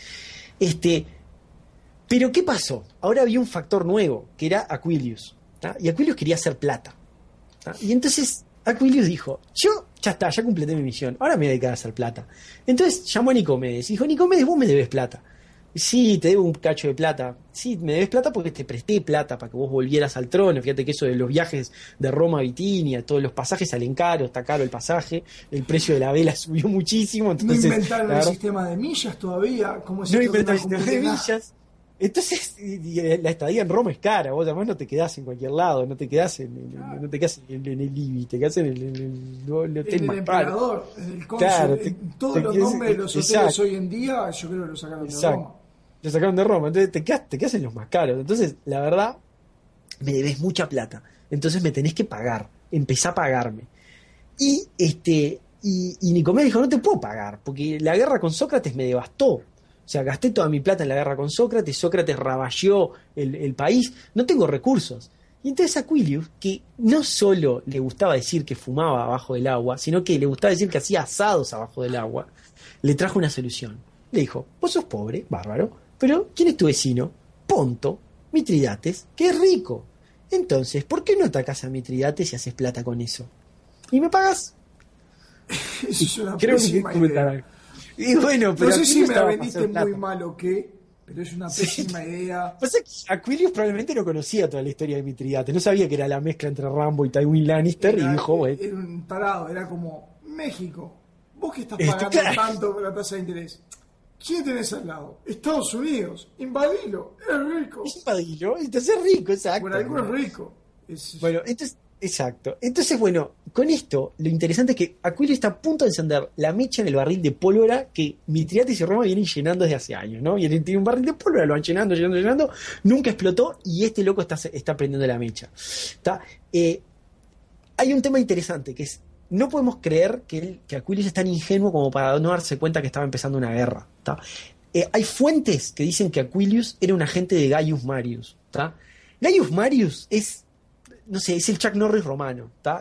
III. Pero ¿qué pasó? Ahora había un factor nuevo, que era Aquilius. ¿Tá? Y Aquilius quería hacer plata. ¿Tá? Y entonces Aquilius dijo, yo ya está, ya completé mi misión, ahora me voy a dedicar a hacer plata. Entonces llamó a Nicomedes y dijo, Nicomedes, vos me debes plata. Sí, te debo un cacho de plata. Sí, me debes plata porque te presté plata para que vos volvieras al trono. Fíjate que eso de los viajes de Roma a Bitinia, todos los pasajes salen caros, está caro el pasaje, el precio de la vela subió muchísimo. Entonces, no inventaron el sistema de millas todavía. ¿Cómo no inventaron el sistema de millas. Entonces, la estadía en Roma es cara. Vos además no te quedás en cualquier lado, no te quedás en el IBI, te quedás en el hotel más caro. En el cónsul, claro, todos los nombres de los hoteles hoy en día, yo creo que lo sacaron de Roma. Lo sacaron de Roma, entonces te quedas en los más caros. Entonces, la verdad, me debes mucha plata. Entonces me tenés que pagar. Empezá a pagarme. Y Nicomedes dijo, no te puedo pagar, porque la guerra con Sócrates me devastó. O sea, gasté toda mi plata en la guerra con Sócrates raballó el país, no tengo recursos. Y entonces Aquilius, que no solo le gustaba decir que fumaba abajo del agua, sino que le gustaba decir que hacía asados abajo del agua, le trajo una solución. Le dijo, vos sos pobre, bárbaro, pero ¿quién es tu vecino? Ponto, Mitridates, que es rico. Entonces, ¿por qué no atacás a Mitridates y haces plata con eso? ¿Y me pagas? Eso es una pésima idea. Y bueno, pero no sé si me la vendiste muy mal o qué, pero es una pésima idea. Pasa que Aquilius probablemente no conocía toda la historia de Mitridates, no sabía que era la mezcla entre Rambo y Tywin Lannister, y dijo, bueno. Era un tarado, era como, México, vos que estás pagando tanto por la tasa de interés, ¿quién tenés al lado? Estados Unidos, invadilo, es rico. Invadilo, entonces es rico, exacto. Por algo es rico. Bueno, entonces, exacto. Entonces, bueno, con esto, lo interesante es que Aquilio está a punto de encender la mecha en el barril de pólvora que Mitridates y Roma vienen llenando desde hace años, ¿no? Y él tiene un barril de pólvora, lo van llenando, nunca explotó, y este loco está prendiendo la mecha. ¿Está? hay un tema interesante, que es, no podemos creer que Aquilius es tan ingenuo como para no darse cuenta que estaba empezando una guerra. ¿Tá? Hay fuentes que dicen que Aquilius era un agente de Gaius Marius. ¿Tá? Gaius Marius es, no sé, es el Chuck Norris romano. ¿Tá?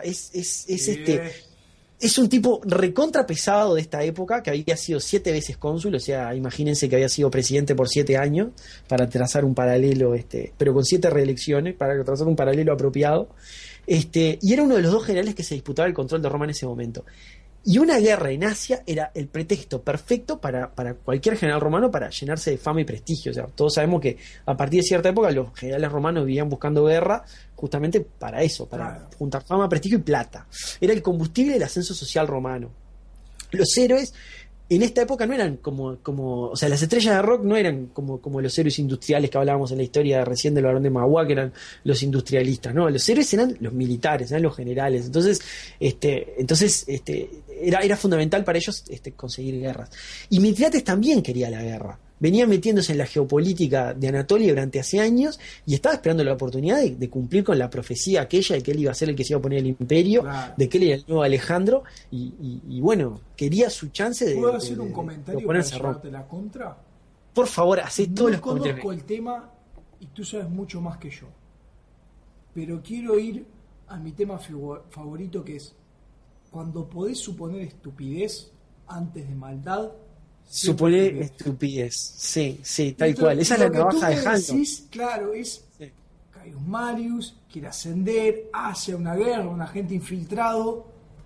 Es un tipo recontra pesado de esta época, que había sido 7 veces cónsul, o sea, imagínense que había sido presidente por 7 años, para trazar un paralelo, pero con 7 reelecciones, para trazar un paralelo apropiado. Y era uno de los 2 generales que se disputaba el control de Roma en ese momento. Y una guerra en Asia era el pretexto perfecto para cualquier general romano para llenarse de fama y prestigio. O sea, todos sabemos que a partir de cierta época los generales romanos vivían buscando guerra justamente para eso, para juntar fama, prestigio y plata. Era el combustible del ascenso social romano. Los héroes en esta época no eran como o sea, las estrellas de rock no eran como los héroes industriales que hablábamos en la historia recién del Barón de Magua, que eran los industrialistas, ¿no? Los héroes eran los militares, eran los generales. Entonces, era fundamental para ellos conseguir guerras. Y Mitridates también quería la guerra. Venía metiéndose en la geopolítica de Anatolia durante hace años y estaba esperando la oportunidad de cumplir con la profecía aquella de que él iba a ser el que se iba a poner el imperio, de que él era el nuevo Alejandro, y bueno, quería su chance de. ¿Puedo hacer un comentario para llevarte la contra? Por favor, hacé todos los comentarios. No conozco el tema y tú sabes mucho más que yo, pero quiero ir a mi tema favorito, que es cuando podés suponer estupidez antes de maldad. Suponer estupidez, sí, tal entonces, cual. Esa es la navaja de Hanson. Claro, es Gaius Marius, quiere ascender, hace una guerra, un agente infiltrado.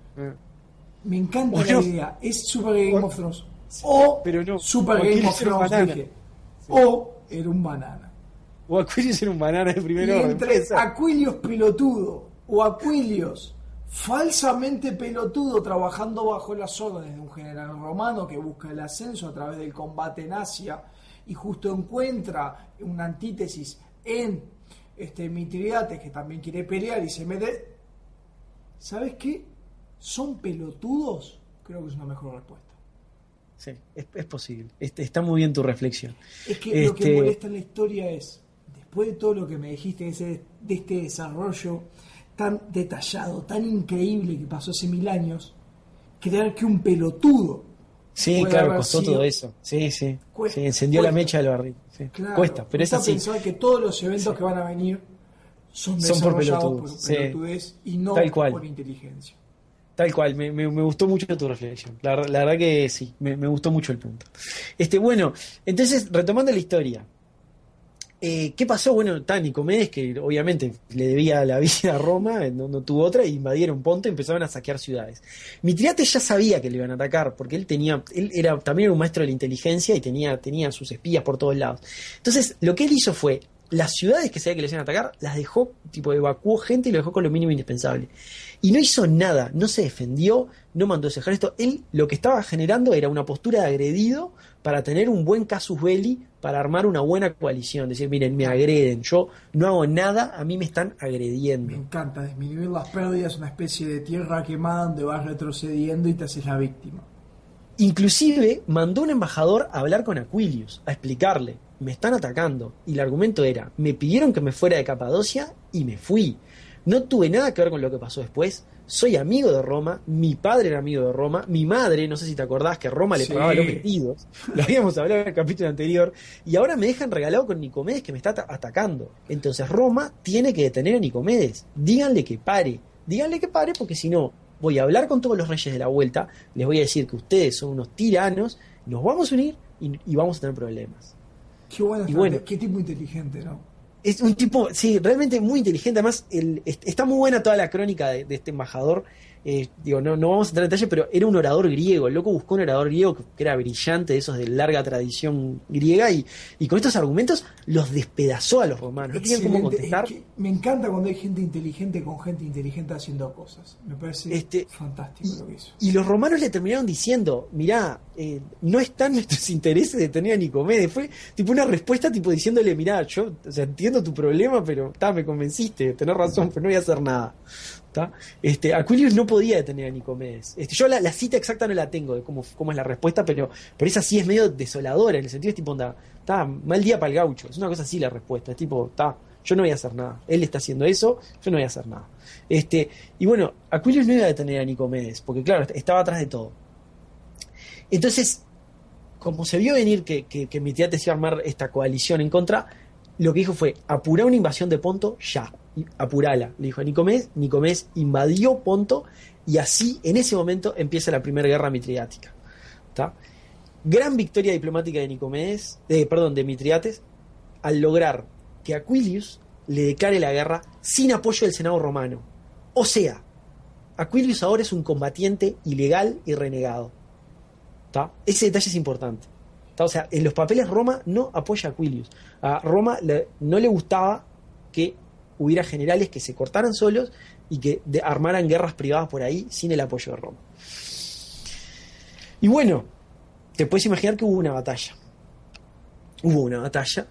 Me encanta la idea. Es Super Game of Thrones. O pero no, Super Game of Thrones, dije. O era un banana. O Aquilius era un banana de primer orden. Entre Aquilius pelotudo o Aquilius falsamente pelotudo trabajando bajo las órdenes de un general romano que busca el ascenso a través del combate en Asia y justo encuentra una antítesis en Mitridates, que también quiere pelear y se mete. ¿Sabes qué? ¿Son pelotudos? Creo que es una mejor respuesta. Sí, es posible. Está muy bien tu reflexión. Es que lo que molesta en la historia es, después de todo lo que me dijiste de este desarrollo tan detallado, tan increíble que pasó hace 1000 años, creer que un pelotudo. Sí, claro, costó todo eso. Sí. Cuesta, encendió la mecha del barril. Sí. Claro, cuesta, pero es así. Pensar que todos los eventos que van a venir son desarrollados por pelotudez y no por inteligencia. Tal cual, me gustó mucho tu reflexión. La verdad que sí, me gustó mucho el punto. Bueno, entonces, retomando la historia. ¿Qué pasó? Bueno, Nicomedes, que obviamente le debía la vida a Roma, no tuvo otra, e invadieron Ponto y empezaron a saquear ciudades. Mitridates ya sabía que le iban a atacar, porque él era también un maestro de la inteligencia y tenía sus espías por todos lados. Entonces, lo que él hizo fue, las ciudades que sabía que le iban a atacar, las dejó, evacuó gente y lo dejó con lo mínimo indispensable. Y no hizo nada, no se defendió, no mandó ese ejército. Él lo que estaba generando era una postura de agredido para tener un buen casus belli, para armar una buena coalición. Decir, miren, me agreden, yo no hago nada, a mí me están agrediendo. Me encanta disminuir las pérdidas, una especie de tierra quemada donde vas retrocediendo y te haces la víctima. Inclusive mandó un embajador a hablar con Aquilius, a explicarle, me están atacando. Y el argumento era, me pidieron que me fuera de Capadocia y me fui. No tuve nada que ver con lo que pasó después. Soy amigo de Roma, mi padre era amigo de Roma, mi madre, no sé si te acordás que Roma le pagaba los vestidos, lo habíamos hablado en el capítulo anterior, y ahora me dejan regalado con Nicomedes que me está atacando. Entonces Roma tiene que detener a Nicomedes, díganle que pare porque si no, voy a hablar con todos los reyes de la vuelta, les voy a decir que ustedes son unos tiranos, nos vamos a unir y vamos a tener problemas. Qué bueno, qué tipo inteligente, ¿no? Es un tipo, sí, realmente muy inteligente. Además, está muy buena toda la crónica de este embajador. No vamos a entrar en detalle, pero era un orador griego. El loco buscó un orador griego que era brillante, de esos de larga tradición griega, y con estos argumentos los despedazó a los romanos. No tenían cómo contestar. Me encanta cuando hay gente inteligente con gente inteligente haciendo cosas. Me parece fantástico lo que hizo. Y los romanos le terminaron diciendo, mirá, no están nuestros intereses de tener a Nicomedes. Fue tipo una respuesta tipo diciéndole, mirá, yo entiendo tu problema, pero me convenciste, tenés razón, pero no voy a hacer nada. Aquilius no podía detener a Nicomedes. Yo la cita exacta no la tengo de cómo es la respuesta, pero esa sí es medio desoladora, en el sentido es tipo, mal día para el gaucho. Es una cosa así la respuesta, es tipo, yo no voy a hacer nada. Él está haciendo eso, yo no voy a hacer nada. Y bueno, Aquilius no iba a detener a Nicomedes, porque claro, estaba atrás de todo. Entonces, como se vio venir que Mitridates iba a armar esta coalición en contra, lo que dijo fue, apurá una invasión de Ponto ya, apurala, le dijo a Nicomedes. Nicomedes invadió Ponto, y así, en ese momento, empieza la primera guerra mitridática. ¿Tá? Gran victoria diplomática de de Mitridates, al lograr que Aquilius le declare la guerra sin apoyo del Senado romano. O sea, Aquilius ahora es un combatiente ilegal y renegado. ¿Tá? Ese detalle es importante. ¿Tá? O sea, en los papeles Roma no apoya a Aquilius. A Roma no le gustaba que hubiera generales que se cortaran solos y que armaran guerras privadas por ahí sin el apoyo de Roma. Y bueno, te puedes imaginar que hubo una batalla. Hubo una batalla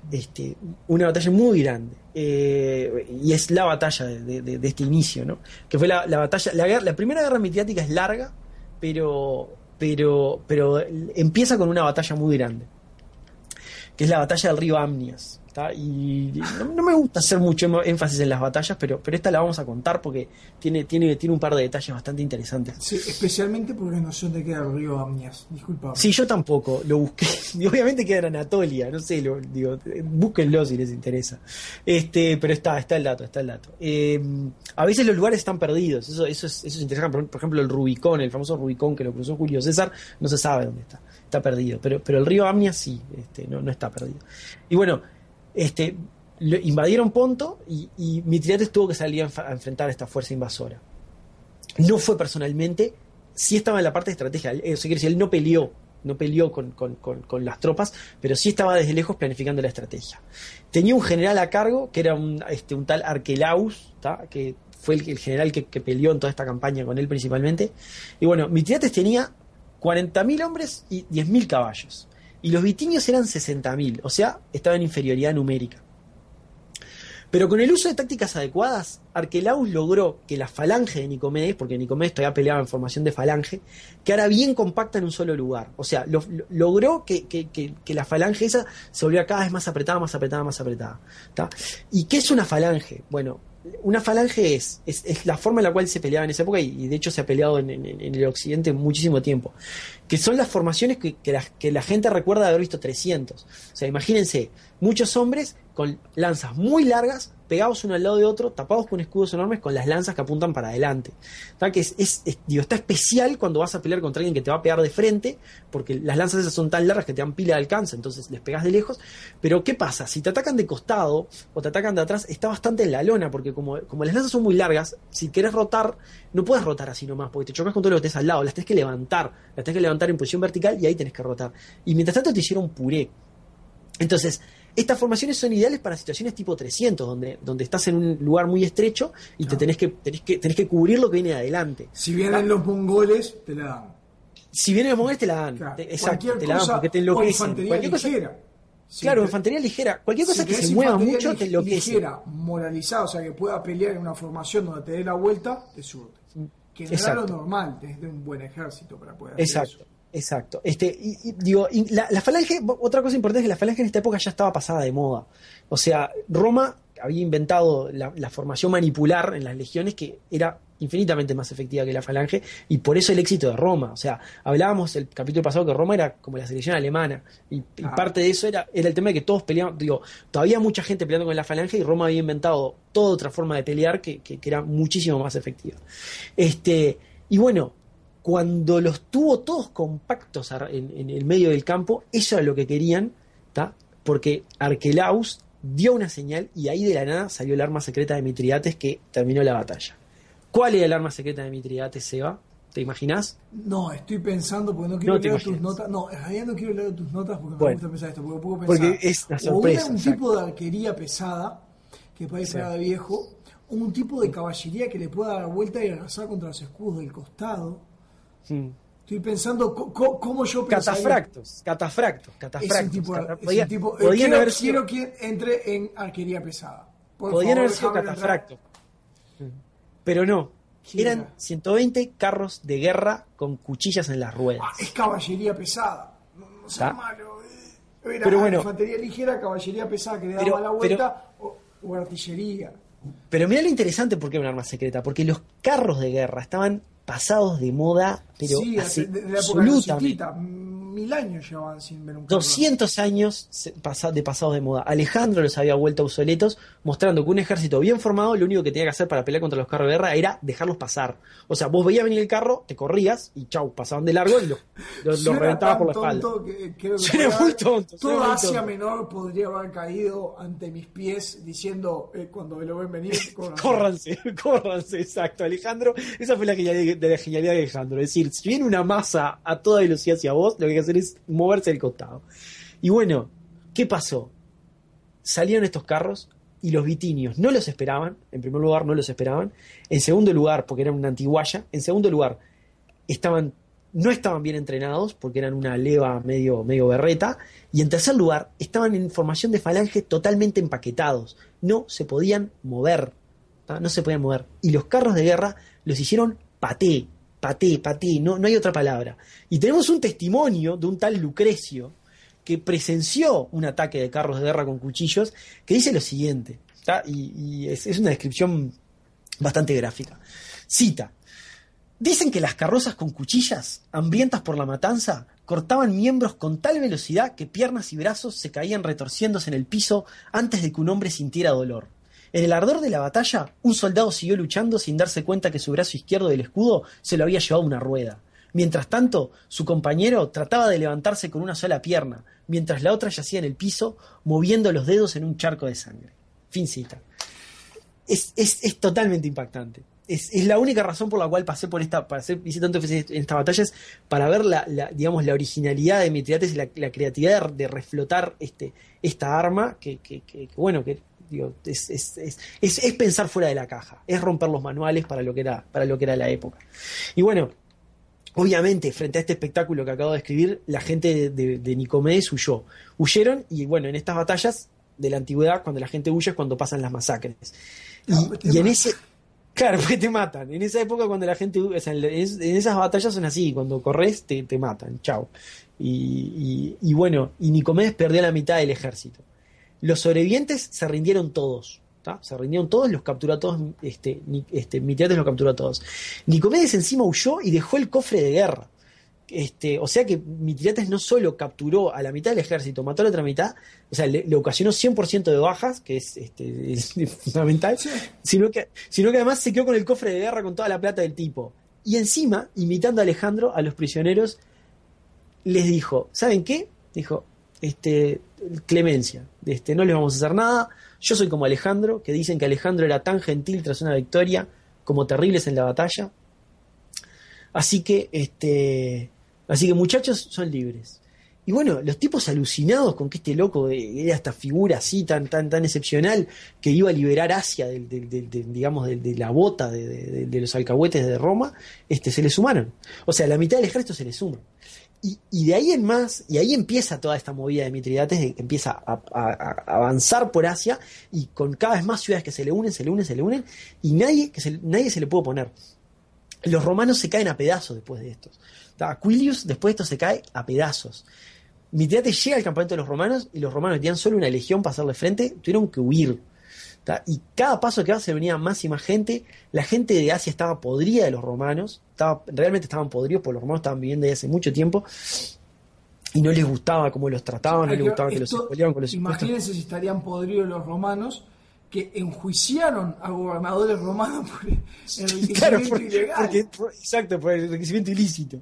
muy grande. Y es la batalla de este inicio, ¿no? Que fue la batalla. La primera guerra mitridática es larga, pero empieza con una batalla muy grande, que es la batalla del río Amnias. ¿Tá? Y no me gusta hacer mucho énfasis en las batallas, pero esta la vamos a contar porque tiene un par de detalles bastante interesantes. Sí, especialmente porque no sé dónde queda el río Amnias, disculpa. Sí, yo tampoco, lo busqué, y obviamente queda en Anatolia, no sé, búsquenlo si les interesa. Pero está el dato. A veces los lugares están perdidos, eso es interesante. Por ejemplo, el Rubicón, el famoso Rubicón que lo cruzó Julio César, no se sabe dónde está perdido, pero el río Amnias sí, no está perdido. Y bueno, invadieron Ponto y Mitridates tuvo que salir a enfrentar a esta fuerza invasora. No fue personalmente, sí estaba en la parte de estrategia. Eso quiere decir, él no peleó con las tropas, pero sí estaba desde lejos planificando la estrategia. Tenía un general a cargo que era un tal Arquelaus, ¿tá? Que fue el general que peleó en toda esta campaña con él principalmente. Y bueno, Mitridates tenía 40.000 hombres y 10.000 caballos. Y los vitinios eran 60.000, o sea, estaba en inferioridad numérica. Pero con el uso de tácticas adecuadas, Arquelaus logró que la falange de Nicomedes, porque Nicomedes todavía peleaba en formación de falange, quedara bien compacta en un solo lugar. O sea, logró que la falange esa se volviera cada vez más apretada. ¿Tá? ¿Y qué es una falange? Bueno, una falange es la forma en la cual se peleaba en esa época, y de hecho se ha peleado en el occidente muchísimo tiempo, que son las formaciones que la gente recuerda de haber visto 300. O sea, imagínense, muchos hombres con lanzas muy largas, pegados uno al lado de otro, tapados con escudos enormes, con las lanzas que apuntan para adelante. ¿Tá? Que está especial cuando vas a pelear contra alguien que te va a pegar de frente, porque las lanzas esas son tan largas que te dan pila de alcance, entonces les pegas de lejos. Pero ¿qué pasa? Si te atacan de costado o te atacan de atrás, está bastante en la lona, porque como las lanzas son muy largas, si querés rotar, no puedes rotar así nomás, porque te chocas con todo lo que estés al lado, las tenés que levantar en posición vertical, y ahí tenés que rotar. Y mientras tanto te hicieron puré. Entonces, estas formaciones son ideales para situaciones tipo 300, donde estás en un lugar muy estrecho y tenés que cubrir lo que viene de adelante. Si vienen los mongoles, te la dan. Si vienen los mongoles, te la dan. Claro. Exacto, te la dan porque te enloquecen. Infantería ligera. Claro, infantería ligera. Cualquier cosa que se mueva mucho te enloquece. Ligera, moralizada, o sea, que pueda pelear en una formación donde te dé la vuelta, te surte. Que no era lo normal, tenés un buen ejército para poder hacer eso. Exacto. La falange, otra cosa importante es que la falange en esta época ya estaba pasada de moda. O sea, Roma había inventado la formación manipular en las legiones, que era infinitamente más efectiva que la falange, y por eso el éxito de Roma. O sea, hablábamos el capítulo pasado que Roma era como la selección alemana, y parte de eso era el tema de que todos peleaban. Todavía mucha gente peleando con la falange, y Roma había inventado toda otra forma de pelear que era muchísimo más efectiva. Y bueno, cuando los tuvo todos compactos en el medio del campo, eso era lo que querían, ¿tá? Porque Arquelaus dio una señal, y ahí de la nada salió el arma secreta de Mitridates que terminó la batalla. ¿Cuál era el arma secreta de Mitridates, Seba? ¿Te imaginás? No, estoy pensando porque no quiero leer tus notas. No, en realidad no quiero leer tus notas porque me gusta pensar esto. Porque puedo pensar, porque es la sorpresa. O un tipo de arquería pesada que puede ser de viejo, o un tipo de caballería que le pueda dar vuelta y arrasar contra los escudos del costado. Estoy pensando cómo yo pensaría. Catafractos. Quiero que entre en arquería pesada. Podían haber sido catafractos. Pero no. Eran 120 carros de guerra con cuchillas en las ruedas. Es caballería pesada. No sea malo. Era pero bueno, infantería ligera, caballería pesada que le daba la vuelta. o artillería. Pero mirá lo interesante porque era un arma secreta, porque los carros de guerra estaban pasados de moda, pero sí, hace de la época absolutamente. 1000 años llevaban sin ver un carro. 200 años de pasados de moda. Alejandro los había vuelto obsoletos, mostrando que un ejército bien formado lo único que tenía que hacer para pelear contra los carros de guerra era dejarlos pasar. O sea, vos veías venir el carro, te corrías y chau, pasaban de largo y los reventabas por la espalda. Suena muy tonto. Toda Asia Menor podría haber caído ante mis pies diciendo cuando me lo ven venir, córranse, exacto. Alejandro, esa fue la genialidad de Alejandro. Es decir, si viene una masa a toda velocidad hacia vos, lo que hay que hacer es moverse al costado. Y bueno, ¿qué pasó? Salieron estos carros y los vitinios no los esperaban. En primer lugar, no los esperaban. En segundo lugar, porque eran una antiguaya. En segundo lugar, no estaban bien entrenados porque eran una leva medio berreta. Y en tercer lugar, estaban en formación de falange totalmente empaquetados. No se podían mover. No se podían mover. Y los carros de guerra los hicieron paté, no hay otra palabra. Y tenemos un testimonio de un tal Lucrecio que presenció un ataque de carros de guerra con cuchillos, que dice lo siguiente, y es una descripción bastante gráfica. Cita: dicen que las carrozas con cuchillas, hambrientas por la matanza, cortaban miembros con tal velocidad que piernas y brazos se caían retorciéndose en el piso antes de que un hombre sintiera dolor. En el ardor de la batalla, un soldado siguió luchando sin darse cuenta que su brazo izquierdo del escudo se lo había llevado una rueda. Mientras tanto, su compañero trataba de levantarse con una sola pierna, mientras la otra yacía en el piso, moviendo los dedos en un charco de sangre. Fin cita. Es totalmente impactante. Es la única razón por la cual hice tanto énfasis en esta batalla, es para ver digamos, la originalidad de Mitridates y la creatividad de reflotar esta arma que bueno, que digo, es pensar fuera de la caja, es romper los manuales para lo que era la época. Y bueno, obviamente, frente a este espectáculo que acabo de escribir, la gente de Nicomedes huyeron, y bueno, en estas batallas de la antigüedad, cuando la gente huye es cuando pasan las masacres. Y en ese... Claro, porque te matan. En esa época, cuando la gente... O sea, en esas batallas son así. Cuando corres, te matan. Chau. Y bueno, y Nicomedes perdió la mitad del ejército. Los sobrevivientes se rindieron todos. Se rindieron todos, los capturó a todos. Mitridates los capturó a todos. Nicomedes encima huyó y dejó el cofre de guerra. O sea que Mitridates no solo capturó a la mitad del ejército, mató a la otra mitad, o sea, le ocasionó 100% de bajas, que es fundamental, sí. sino que además se quedó con el cofre de guerra con toda la plata del tipo. Y encima, imitando a Alejandro, a los prisioneros les dijo: ¿saben qué? Dijo, clemencia, no les vamos a hacer nada. Yo soy como Alejandro, que dicen que Alejandro era tan gentil tras una victoria como terribles en la batalla. Así que muchachos, son libres. Y bueno, los tipos alucinados con que este loco era esta figura así tan excepcional, que iba a liberar Asia de la bota de los alcahuetes de Roma, se le sumaron. O sea, la mitad del ejército se le suma. Y de ahí en más, y ahí empieza toda esta movida de Mitridates, que empieza a avanzar por Asia, y con cada vez más ciudades que se le unen, y nadie se le puede oponer. Los romanos se caen a pedazos después de estos. Aquilius, después de esto, se cae a pedazos. Mitridates llega al campamento de los romanos, y los romanos tenían solo una legión para hacerle frente, tuvieron que huir. Y cada paso que va se venía más y más gente. La gente de Asia estaba podrida de los romanos, realmente estaban podridos, porque los romanos estaban viviendo ahí hace mucho tiempo, y no les gustaba cómo los trataban, no les gustaba que los expoliaban con los impuestos. Imagínense si estarían podridos los romanos, que enjuiciaron a gobernadores romanos por enriquecimiento ilegal. Exacto, por el enriquecimiento ilícito.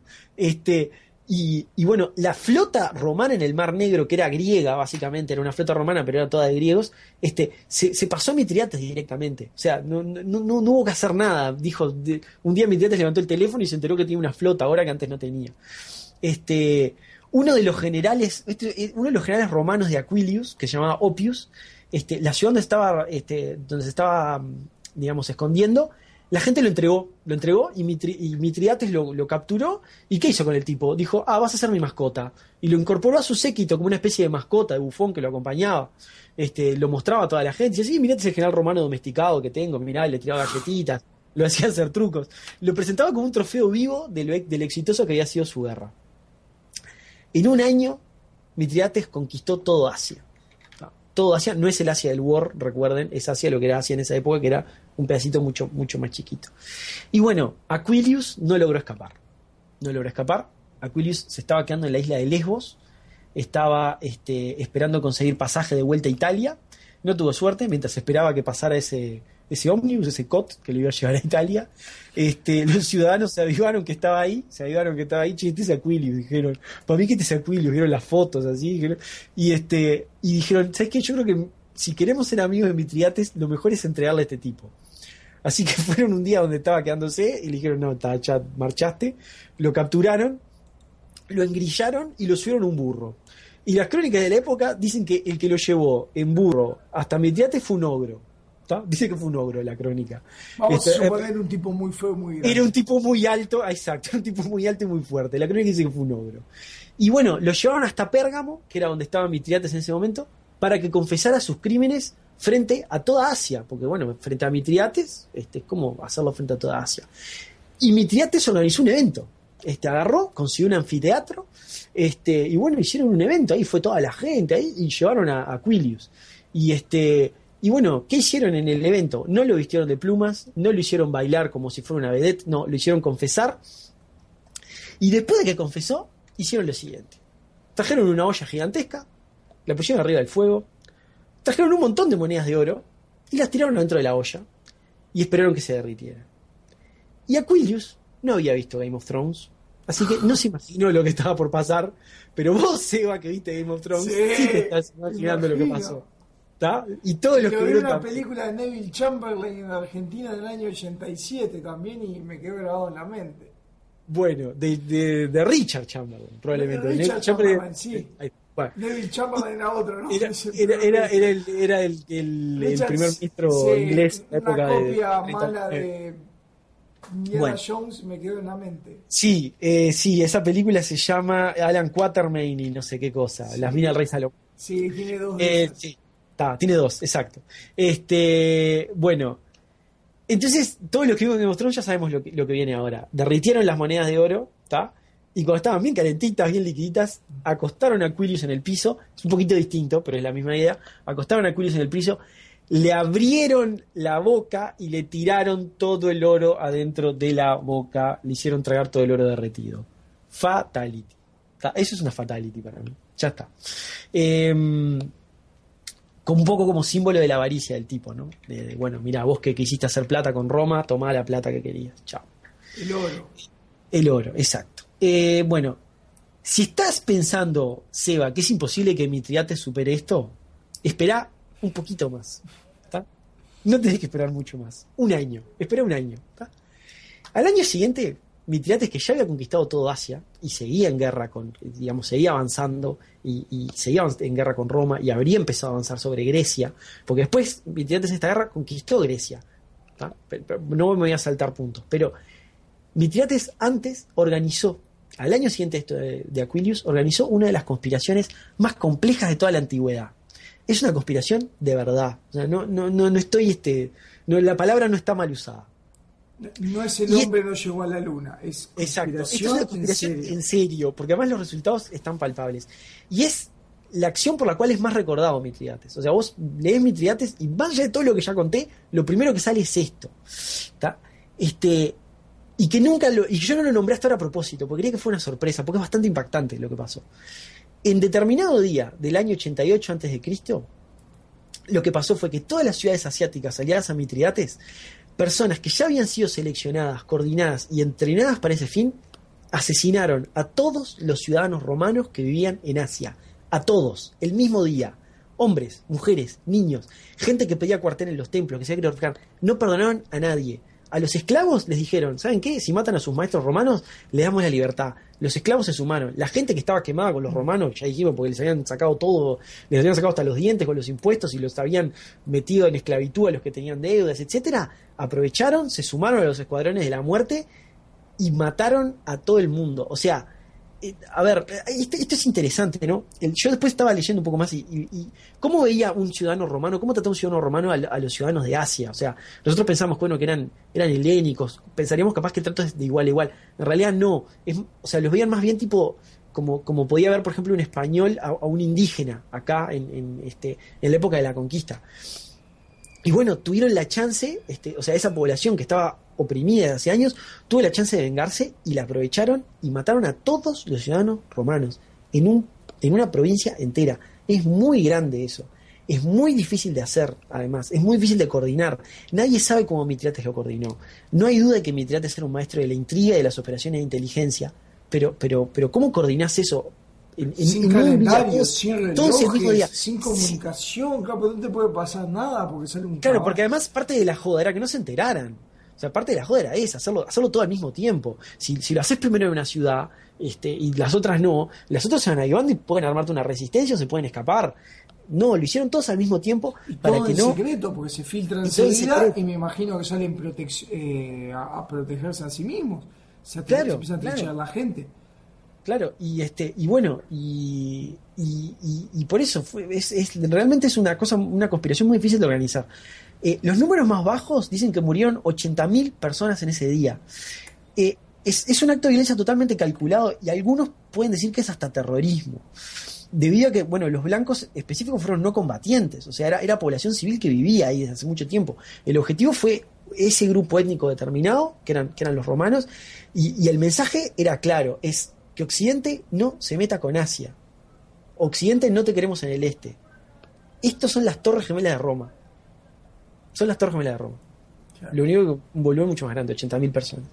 Y bueno, la flota romana en el Mar Negro, que era griega, básicamente, era una flota romana, pero era toda de griegos, se pasó a Mitridates directamente. O sea, no hubo que hacer nada. Dijo, un día Mitridates levantó el teléfono y se enteró que tenía una flota ahora que antes no tenía. Uno de los generales romanos de Aquilius, que se llamaba Oppius, la ciudad donde se estaba, digamos, escondiendo, la gente lo entregó y Mitridates lo capturó. ¿Y qué hizo con el tipo? Dijo: vas a ser mi mascota. Y lo incorporó a su séquito como una especie de mascota, de bufón que lo acompañaba. Lo mostraba a toda la gente. Y así: mirá, este es el general romano domesticado que tengo, mirá, le tiraba galletitas, lo hacía hacer trucos. Lo presentaba como un trofeo vivo del exitoso que había sido su guerra. En un año, Mitridates conquistó todo Asia. todo Asia, no es el Asia del War, recuerden, es Asia lo que era Asia en esa época, que era un pedacito mucho, mucho más chiquito. Y bueno, Aquilius no logró escapar. Aquilius se estaba quedando en la isla de Lesbos, estaba esperando conseguir pasaje de vuelta a Italia, no tuvo suerte, mientras esperaba que pasara ese ómnibus, ese COT que lo iba a llevar a Italia, los ciudadanos se avivaron que estaba ahí, che, este es Aquilius, dijeron, para mí que este es Aquilius, vieron las fotos así, dijeron, y dijeron, ¿sabes qué? Yo creo que si queremos ser amigos de Mitridates, lo mejor es entregarle a este tipo. Así que fueron un día donde estaba quedándose y le dijeron, no, ya marchaste, lo capturaron, lo engrillaron y lo subieron a un burro. Y las crónicas de la época dicen que el que lo llevó en burro hasta Mitridates fue un ogro. ¿Tá? Dice que fue un ogro la crónica. Vamos a suponer un tipo muy feo, muy grande. Era un tipo muy alto, exacto, un tipo muy alto y muy fuerte. La crónica dice que fue un ogro. Y bueno, lo llevaron hasta Pérgamo, que era donde estaba Mitridates en ese momento, para que confesara sus crímenes frente a toda Asia. Porque bueno, frente a Mitridates, es como hacerlo frente a toda Asia. Y Mitridates organizó un evento. Agarró, consiguió un anfiteatro, y bueno, hicieron un evento, ahí fue toda la gente, ahí, y llevaron a Aquilius. Y bueno, ¿qué hicieron en el evento? No lo vistieron de plumas, no lo hicieron bailar como si fuera una vedette, no, lo hicieron confesar. Y después de que confesó, hicieron lo siguiente. Trajeron una olla gigantesca, la pusieron arriba del fuego, trajeron un montón de monedas de oro y las tiraron dentro de la olla y esperaron que se derritieran. Y Aquilius no había visto Game of Thrones, así que no se imaginó lo que estaba por pasar, pero vos, Seba, que viste Game of Thrones, sí te estás imaginando lo que pasó. ¿Tá? Y todos los que vi una película de Neville Chamberlain en Argentina del año 87 también y me quedó grabado en la mente. Bueno, de Richard Chamberlain, probablemente. De Richard Chamberlain, sí. Bueno. Neville Chamberlain era otro, ¿no? Era el primer ministro inglés de la época de... Una copia mala de Indiana Jones me quedó en la mente. Sí, esa película se llama Alan Quatermain y no sé qué cosa, sí. Las minas del rey Salomón. Sí, tiene dos. Sí, tiene dos, exacto. Bueno, entonces todos los que vimos en Game of Thrones ya sabemos lo que viene ahora. Derritieron las monedas de oro, ¿está? Y cuando estaban bien calentitas, bien liquiditas, acostaron a Aquilius en el piso. Es un poquito distinto, pero es la misma idea. Acostaron a Aquilius en el piso, le abrieron la boca y le tiraron todo el oro adentro de la boca. Le hicieron tragar todo el oro derretido. Fatality. Eso es una fatality para mí. Ya está. Como un poco como símbolo de la avaricia del tipo, ¿no? Bueno, mira, vos que quisiste hacer plata con Roma, tomá la plata que querías. Chao. El oro, exacto. Bueno, si estás pensando, Seba, que es imposible que Mitridates supere esto, espera un poquito más. ¿Tá? No tenés que esperar mucho más. Un año. Espera un año. ¿Tá? Al año siguiente, Mitridates, que ya había conquistado todo Asia y seguía en guerra seguía avanzando y seguía en guerra con Roma y habría empezado a avanzar sobre Grecia, porque después Mitridates en esta guerra conquistó Grecia. Pero no me voy a saltar puntos, pero Mitridates antes organizó, al año siguiente esto de Aquilius, organizó una de las conspiraciones más complejas de toda la antigüedad. Es una conspiración de verdad. O sea, no estoy la palabra no está mal usada. No es el hombre no llegó a la luna, es conspiración, exacto, es una conspiración en serio, porque además los resultados están palpables. Y es la acción por la cual es más recordado Mitridates. O sea, vos lees Mitridates y más allá de todo lo que ya conté, lo primero que sale es esto. ¿Tá? Y que y yo no lo nombré hasta ahora a propósito, porque quería que fuera una sorpresa, porque es bastante impactante lo que pasó. En determinado día del año 88 a.C., lo que pasó fue que todas las ciudades asiáticas aliadas a Mitridates, personas que ya habían sido seleccionadas, coordinadas y entrenadas para ese fin, asesinaron a todos los ciudadanos romanos que vivían en Asia. A todos, el mismo día. Hombres, mujeres, niños, gente que pedía cuartel en los templos, que se quería glorificar. No perdonaron a nadie. A los esclavos les dijeron, ¿saben qué? Si matan a sus maestros romanos, les damos la libertad. Los esclavos se sumaron. La gente que estaba quemada con los romanos, ya dijimos, porque les habían sacado todo, les habían sacado hasta los dientes con los impuestos y los habían metido en esclavitud a los que tenían deudas, etcétera, aprovecharon, se sumaron a los escuadrones de la muerte y mataron a todo el mundo. O sea, a ver, esto es interesante, ¿no? Yo después estaba leyendo un poco más y cómo veía un ciudadano romano, cómo trataba un ciudadano romano a los ciudadanos de Asia. O sea, nosotros pensamos que eran helénicos, pensaríamos capaz que el trato es de igual a igual. En realidad no. O sea, los veían más bien tipo como podía ver, por ejemplo, un español a un indígena acá en la época de la conquista. Y bueno, tuvieron la chance, o sea, esa población que estaba oprimida desde hace años, tuvo la chance de vengarse y la aprovecharon y mataron a todos los ciudadanos romanos en una provincia entera. Es muy grande eso. Es muy difícil de hacer, además. Es muy difícil de coordinar. Nadie sabe cómo Mitridates lo coordinó. No hay duda de que Mitridates era un maestro de la intriga y de las operaciones de inteligencia. Pero ¿cómo coordinás eso? Sin calendario, sin relojes, sin Sí. comunicación, claro, no te puede pasar nada porque sale un Claro, caballo. porque además parte de la joda era que no se enteraran. O sea, parte de la joda era esa, hacerlo todo al mismo tiempo. Si lo haces primero en una ciudad, y las otras no, las otras se van ayudando y pueden armarte una resistencia o se pueden escapar. No, lo hicieron todos al mismo tiempo Y para todo que en no. secreto, porque se filtran Y todo en enseguida secreto. y me imagino que salen a protegerse a sí mismos. Se Claro, empieza a claro. trinchar la gente. Claro, y bueno, y por eso realmente es una cosa, una conspiración muy difícil de organizar. Los números más bajos dicen que murieron 80.000 personas en ese día. Es un acto de violencia totalmente calculado y algunos pueden decir que es hasta terrorismo. Debido a que, bueno, los blancos específicos fueron no combatientes, o sea, era población civil que vivía ahí desde hace mucho tiempo. El objetivo fue ese grupo étnico determinado, que eran los romanos, y el mensaje era claro, es que Occidente no se meta con Asia. Occidente no te queremos en el este. Estos son las Torres Gemelas de Roma. Son las Torres Gemelas de Roma. Claro. Lo único que un volumen mucho más grande, 80.000 personas.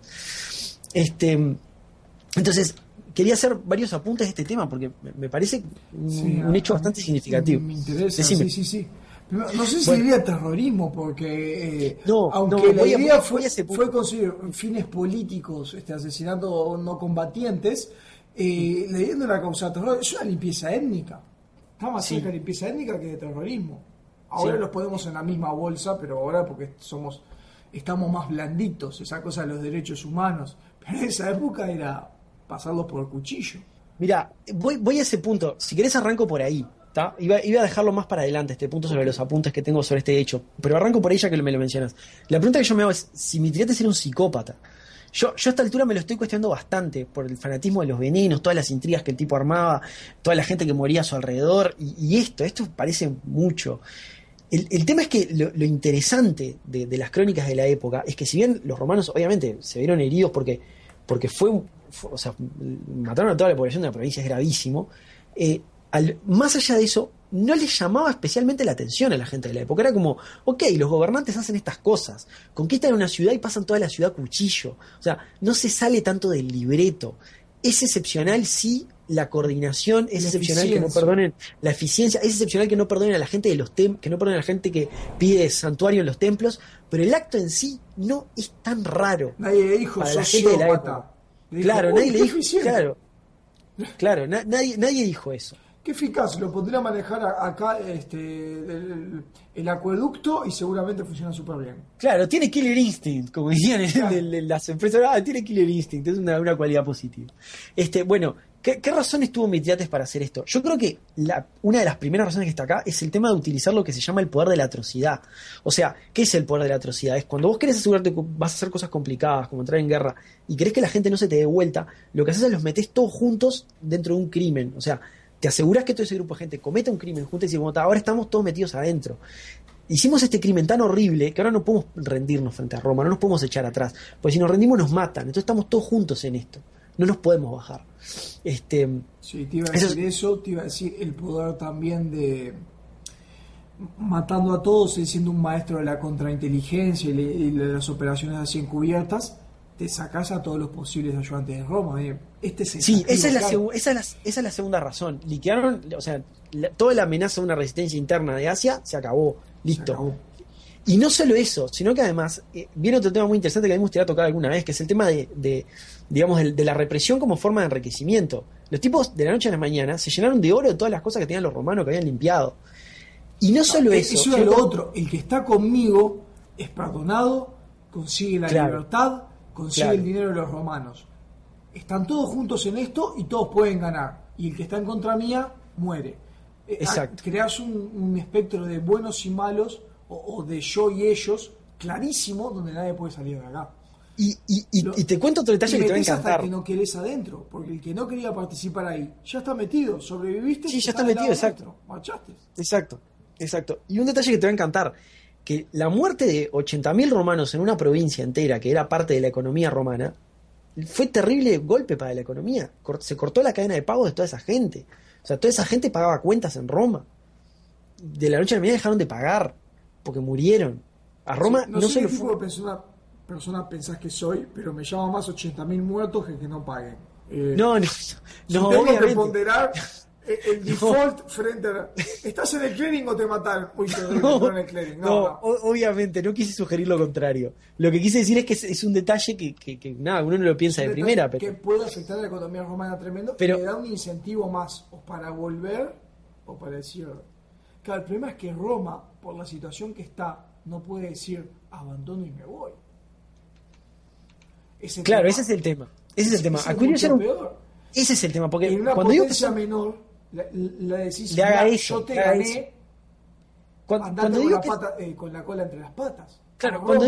Entonces, quería hacer varios apuntes de este tema porque me parece un hecho bastante significativo. Me interesa, Decime. sí. Pero no sé si Bueno. diría terrorismo, porque No, aunque la idea voy a ese punto. fue conseguir fines políticos, asesinando no combatientes, leyendo la causa de terror, es una limpieza étnica. Está más Sí. cerca de limpieza étnica que de terrorismo. Ahora Sí. los ponemos en la misma bolsa, pero ahora porque estamos más blanditos, esa cosa de los derechos humanos. Pero en esa época era pasarlos por el cuchillo. Mira, voy a ese punto. Si querés arranco por ahí. ¿Tá? Iba a dejarlo más para adelante, este punto sobre los apuntes que tengo sobre este hecho. Pero arranco por ahí ya que me lo mencionas. La pregunta que yo me hago es si Mitridates era un psicópata. Yo a esta altura me lo estoy cuestionando bastante por el fanatismo de los venenos, todas las intrigas que el tipo armaba, toda la gente que moría a su alrededor. Y esto parece mucho. El tema es que lo interesante de las crónicas de la época es que si bien los romanos obviamente se vieron heridos porque o sea, mataron a toda la población de la provincia, es gravísimo, más allá de eso, no les llamaba especialmente la atención a la gente de la época. Era como, ok, los gobernantes hacen estas cosas, conquistan una ciudad y pasan toda la ciudad a cuchillo. O sea, no se sale tanto del libreto. Es excepcional, sí, la coordinación, es excepcional que no perdonen la eficiencia, es excepcional que no perdonen a la gente que no perdonen a la gente que pide santuario en los templos, pero el acto en sí no es tan raro. Nadie le dijo para la gente de la época. Claro, nadie le dijo, claro, nadie dijo eso. Qué eficaz, lo pondría a manejar acá el acueducto y seguramente funciona súper bien. Claro, tiene Killer Instinct, como decían en las empresas. Tiene Killer Instinct, es una cualidad positiva. Bueno, ¿qué razones tuvo Mitridates para hacer esto? Yo creo que una de las primeras razones que está acá es el tema de utilizar lo que se llama el poder de la atrocidad. O sea, ¿qué es el poder de la atrocidad? Es cuando vos querés asegurarte que vas a hacer cosas complicadas, como entrar en guerra, y querés que la gente no se te dé vuelta, lo que haces es los metés todos juntos dentro de un crimen. O sea, te aseguras que todo ese grupo de gente cometa un crimen juntos y decís, bueno, ahora estamos todos metidos adentro. Hicimos este crimen tan horrible que ahora no podemos rendirnos frente a Roma, no nos podemos echar atrás, porque si nos rendimos nos matan, entonces estamos todos juntos en esto, no nos podemos bajar. Sí, te iba a decir eso, te iba a decir el poder también de matando a todos, él siendo un maestro de la contrainteligencia y las operaciones así encubiertas, te sacás a todos los posibles ayudantes de Roma. Sí, esa es la segunda razón. Liquidaron, o sea, toda la amenaza de una resistencia interna de Asia se acabó. Listo. Se acabó. Y no solo eso, sino que además viene otro tema muy interesante que a mí me gustaría tocar alguna vez, que es el tema de la represión como forma de enriquecimiento. Los tipos de la noche a la mañana se llenaron de oro de todas las cosas que tenían los romanos que habían limpiado. Y no solo eso. Eso es lo otro. El que está conmigo es perdonado, consigue la libertad, consigue el dinero de los romanos. Están todos juntos en esto y todos pueden ganar. Y el que está en contra mía muere. Exacto. Creas un espectro de buenos y malos o de yo y ellos clarísimo donde nadie puede salir de acá. Y te cuento otro detalle que te va a encantar. Hasta que no querés adentro, porque el que no quería participar ahí ya está metido, sobreviviste. Sí, ya está metido, exacto. Marchaste. Exacto. Y un detalle que te va a encantar, que la muerte de 80.000 romanos en una provincia entera que era parte de la economía romana fue terrible golpe para la economía. Se cortó la cadena de pagos de toda esa gente. O sea, toda esa gente pagaba cuentas en Roma. De la noche a la mañana dejaron de pagar porque murieron. A Roma no sé se qué lo tipo fue. de persona pensás que soy, pero me llama más 80.000 muertos que no paguen. No, si tengo obviamente. que ponderar el default frente a... ¿Estás en el clearing o te mataron? Uy, en el clearing. Obviamente, no quise sugerir lo contrario. Lo que quise decir es que es un detalle que nada, uno no lo piensa de primera. Que puede afectar a la economía romana tremendo, pero le da un incentivo más o para volver o para decir... Claro, el problema es que Roma, por la situación que está, no puede decir abandono y me voy. Ese es el tema. Ese es el tema, porque en una cuando potencia menor, la decís, le haga eso, yo te gané cuando andando con la cola entre las patas. Claro, Roma,